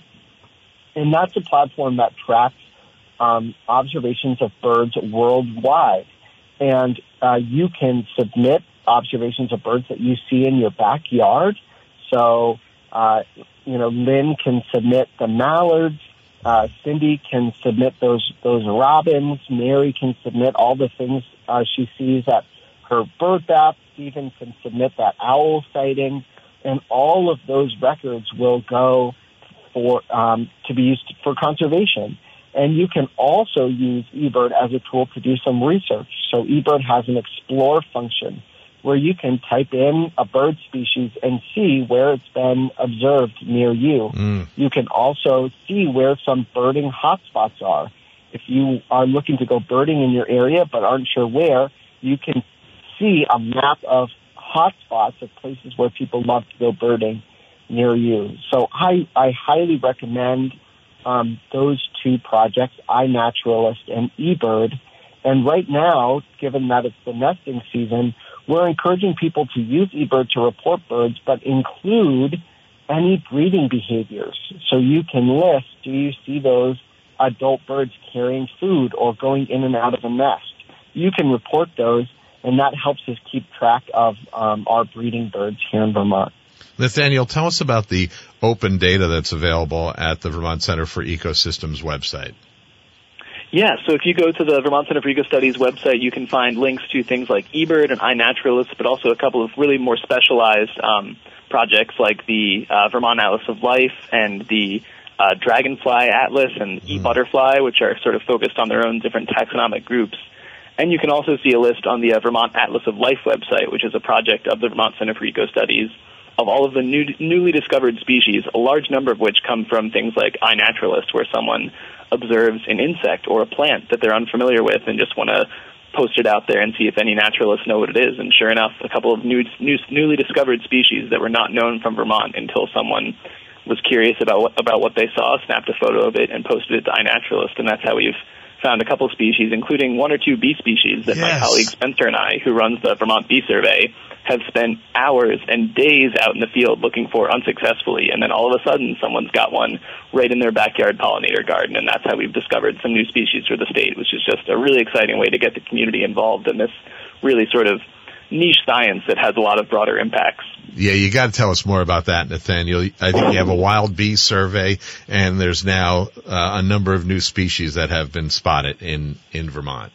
And that's a platform that tracks um, observations of birds worldwide. And uh, you can submit observations of birds that you see in your backyard. So, uh, you know, Lynn can submit the mallards. Uh, Cindy can submit those those robins. Mary can submit all the things uh, she sees at her bird bath. Stephen can submit that owl sighting. And all of those records will go for um, to be used for conservation. And you can also use eBird as a tool to do some research. So eBird has an explore function where you can type in a bird species and see where it's been observed near you. Mm. You can also see where some birding hotspots are. If you are looking to go birding in your area but aren't sure where, you can see a map of hotspots of places where people love to go birding near you. So I, I highly recommend um, those two projects, iNaturalist and eBird. And right now, given that it's the nesting season, we're encouraging people to use eBird to report birds, but include any breeding behaviors. So you can list, do you see those adult birds carrying food or going in and out of a nest? You can report those, and that helps us keep track of um, our breeding birds here in Vermont. Nathaniel, tell us about the open data that's available at the Vermont Center for Ecosystems website. Yeah, so if you go to the Vermont Center for Eco Studies website, you can find links to things like eBird and iNaturalist, but also a couple of really more specialized um, projects like the uh, Vermont Atlas of Life and the uh, Dragonfly Atlas and mm. eButterfly, which are sort of focused on their own different taxonomic groups. And you can also see a list on the uh, Vermont Atlas of Life website, which is a project of the Vermont Center for Eco Studies, of all of the new, newly discovered species, a large number of which come from things like iNaturalist, where someone observes an insect or a plant that they're unfamiliar with and just want to post it out there and see if any naturalists know what it is. And sure enough, a couple of new, new, newly discovered species that were not known from Vermont until someone was curious about what, about what they saw, snapped a photo of it, and posted it to iNaturalist. And that's how we've found a couple species, including one or two bee species that yes. my colleague Spencer and I, who runs the Vermont Bee Survey, have spent hours and days out in the field looking for unsuccessfully, and then all of a sudden someone's got one right in their backyard pollinator garden, and that's how we've discovered some new species for the state, which is just a really exciting way to get the community involved in this really sort of niche science that has a lot of broader impacts. Yeah, you got to tell us more about that, Nathaniel. I think you have a wild bee survey, and there's now uh, a number of new species that have been spotted in, in Vermont.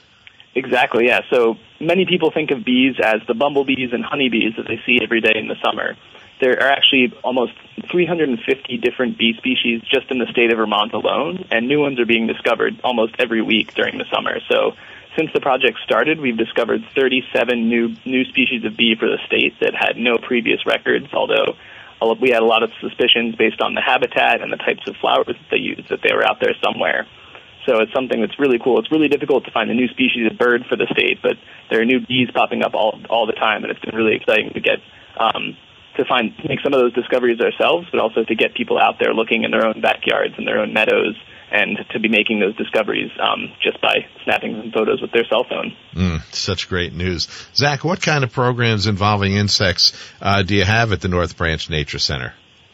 Exactly, yeah. So many people think of bees as the bumblebees and honeybees that they see every day in the summer. There are actually almost three hundred fifty different bee species just in the state of Vermont alone, and new ones are being discovered almost every week during the summer. So since the project started, we've discovered thirty-seven new new species of bee for the state that had no previous records, although we had a lot of suspicions based on the habitat and the types of flowers that they use that they were out there somewhere. So it's something that's really cool. It's really difficult to find a new species of bird for the state, but there are new bees popping up all all the time, and it's been really exciting to get um, to find make some of those discoveries ourselves, but also to get people out there looking in their own backyards and their own meadows and to be making those discoveries um, just by snapping some photos with their cell phone. Mm, such great news. Zach, what kind of programs involving insects uh, do you have at the North Branch Nature Center?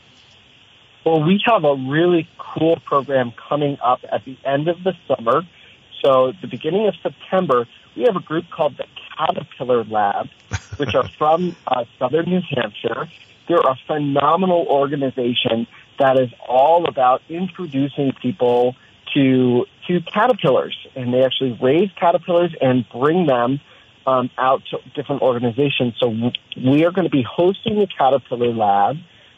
Well, we have a really cool program coming up at the end of the summer. So at the beginning of September, we have a group called the Caterpillar Lab, which are from uh, southern New Hampshire. They're a phenomenal organization that is all about introducing people to to caterpillars. And they actually raise caterpillars and bring them um, out to different organizations. So we are going to be hosting the Caterpillar Lab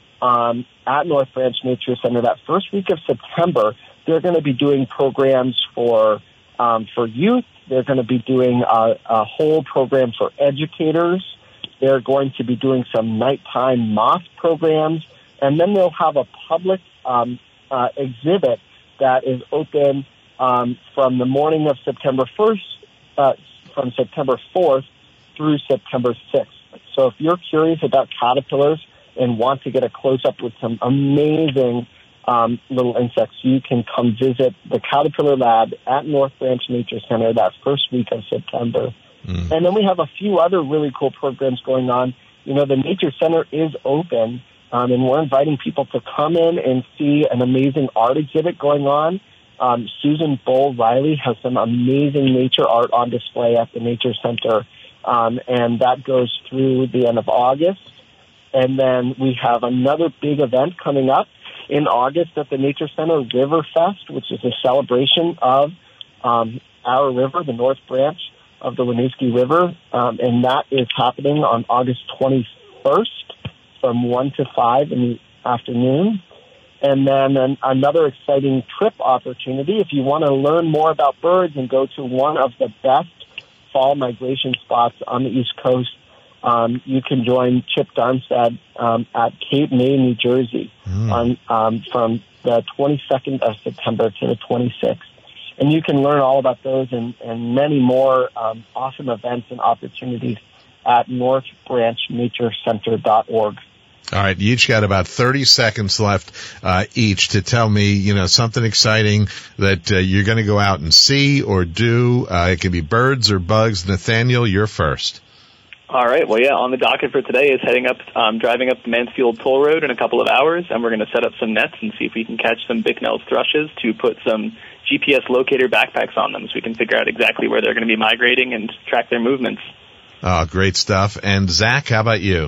um, at North Branch Nature Center that first week of September. They're going to be doing programs for um, for youth. They're going to be doing a, a whole program for educators. They're going to be doing some nighttime moth programs. And then they'll have a public um, uh, exhibit that is open um, from the morning of September first, uh, from September fourth through September sixth. So if you're curious about caterpillars and want to get a close-up with some amazing um, little insects, you can come visit the Caterpillar Lab at North Branch Nature Center that first week of September. Mm. And then we have a few other really cool programs going on. You know, the Nature Center is open, um, and we're inviting people to come in and see an amazing art exhibit going on. Um, Susan Bull Riley has some amazing nature art on display at the Nature Center, um, and that goes through the end of August. And then we have another big event coming up in August at the Nature Center, River Fest, which is a celebration of um, our river, the North Branch of the Winooski River, um, and that is happening on August twenty-first from one to five in the afternoon. And then an, another exciting trip opportunity. If you want to learn more about birds and go to one of the best fall migration spots on the East Coast, um, you can join Chip Darmstadt um, at Cape May, New Jersey, mm. on um, from the twenty-second of September to the twenty-sixth. And you can learn all about those and, and many more um, awesome events and opportunities at north branch nature center dot org. All right, you each got about thirty seconds left uh, each to tell me, you know, something exciting that uh, you're going to go out and see or do. Uh, it can be birds or bugs. Nathaniel, you're first. All right. Well, yeah, on the docket for today is heading up, um, driving up the Mansfield Toll Road in a couple of hours, and we're going to set up some nets and see if we can catch some Bicknell's thrushes to put some G P S locator backpacks on them so we can figure out exactly where they're going to be migrating and track their movements. Oh, great stuff. And Zach, how about you?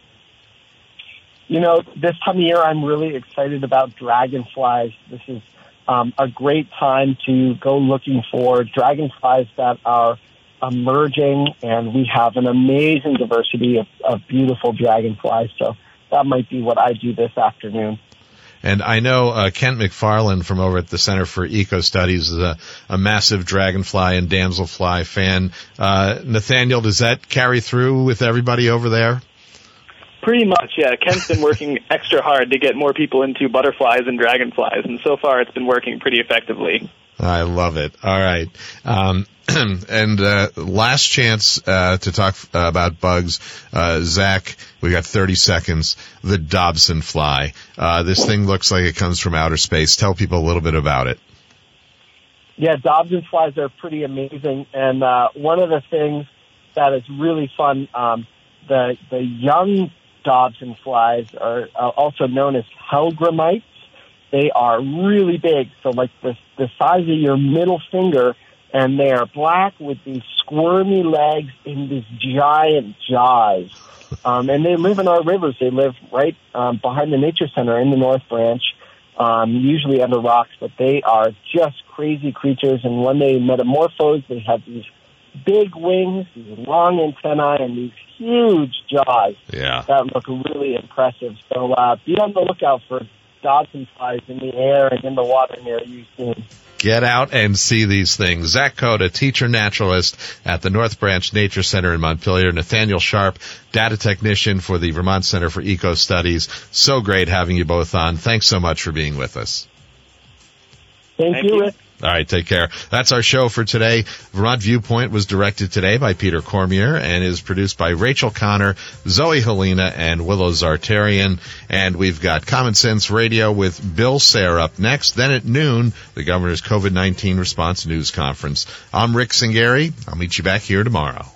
You know, this time of year, I'm really excited about dragonflies. This is um, a great time to go looking for dragonflies that are emerging, and we have an amazing diversity of, of beautiful dragonflies. So that might be what I do this afternoon. And I know uh, Kent McFarland from over at the Center for Eco Studies is a, a massive dragonfly and damselfly fan. Uh, Nathaniel, does that carry through with everybody over there? Pretty much, yeah. Kent's been working extra hard to get more people into butterflies and dragonflies, and so far it's been working pretty effectively. I love it. All right. Um, and uh, last chance uh, to talk uh, about bugs. Uh, Zach, we got thirty seconds. The Dobson fly. Uh, this thing looks like it comes from outer space. Tell people a little bit about it. Yeah, Dobson flies are pretty amazing. And uh, one of the things that is really fun, um, the the young Dobson flies are uh, also known as Helgramites. They are really big, so like the the size of your middle finger, and they are black with these squirmy legs and these giant jaws. Um, and they live in our rivers. They live right um, behind the Nature Center in the North Branch, um, usually under rocks, but they are just crazy creatures. And when they metamorphose, they have these big wings, these long antennae, and these huge jaws yeah. that look really impressive. So uh, be on the lookout for Dobson flies in the air and in the water near you soon. Get out and see these things. Zach Coda, teacher naturalist at the North Branch Nature Center in Montpelier. Nathaniel Sharp, data technician for the Vermont Center for Eco Studies. So great having you both on. Thanks so much for being with us. Thank, Thank you, Rick. All right, take care. That's our show for today. Vermont Viewpoint was directed today by Peter Cormier and is produced by Rachel Connor, Zoe Helena, and Willow Zartarian. And we've got Common Sense Radio with Bill Sayre up next. Then at noon, the governor's COVID nineteen response news conference. I'm Rick Singari. I'll meet you back here tomorrow.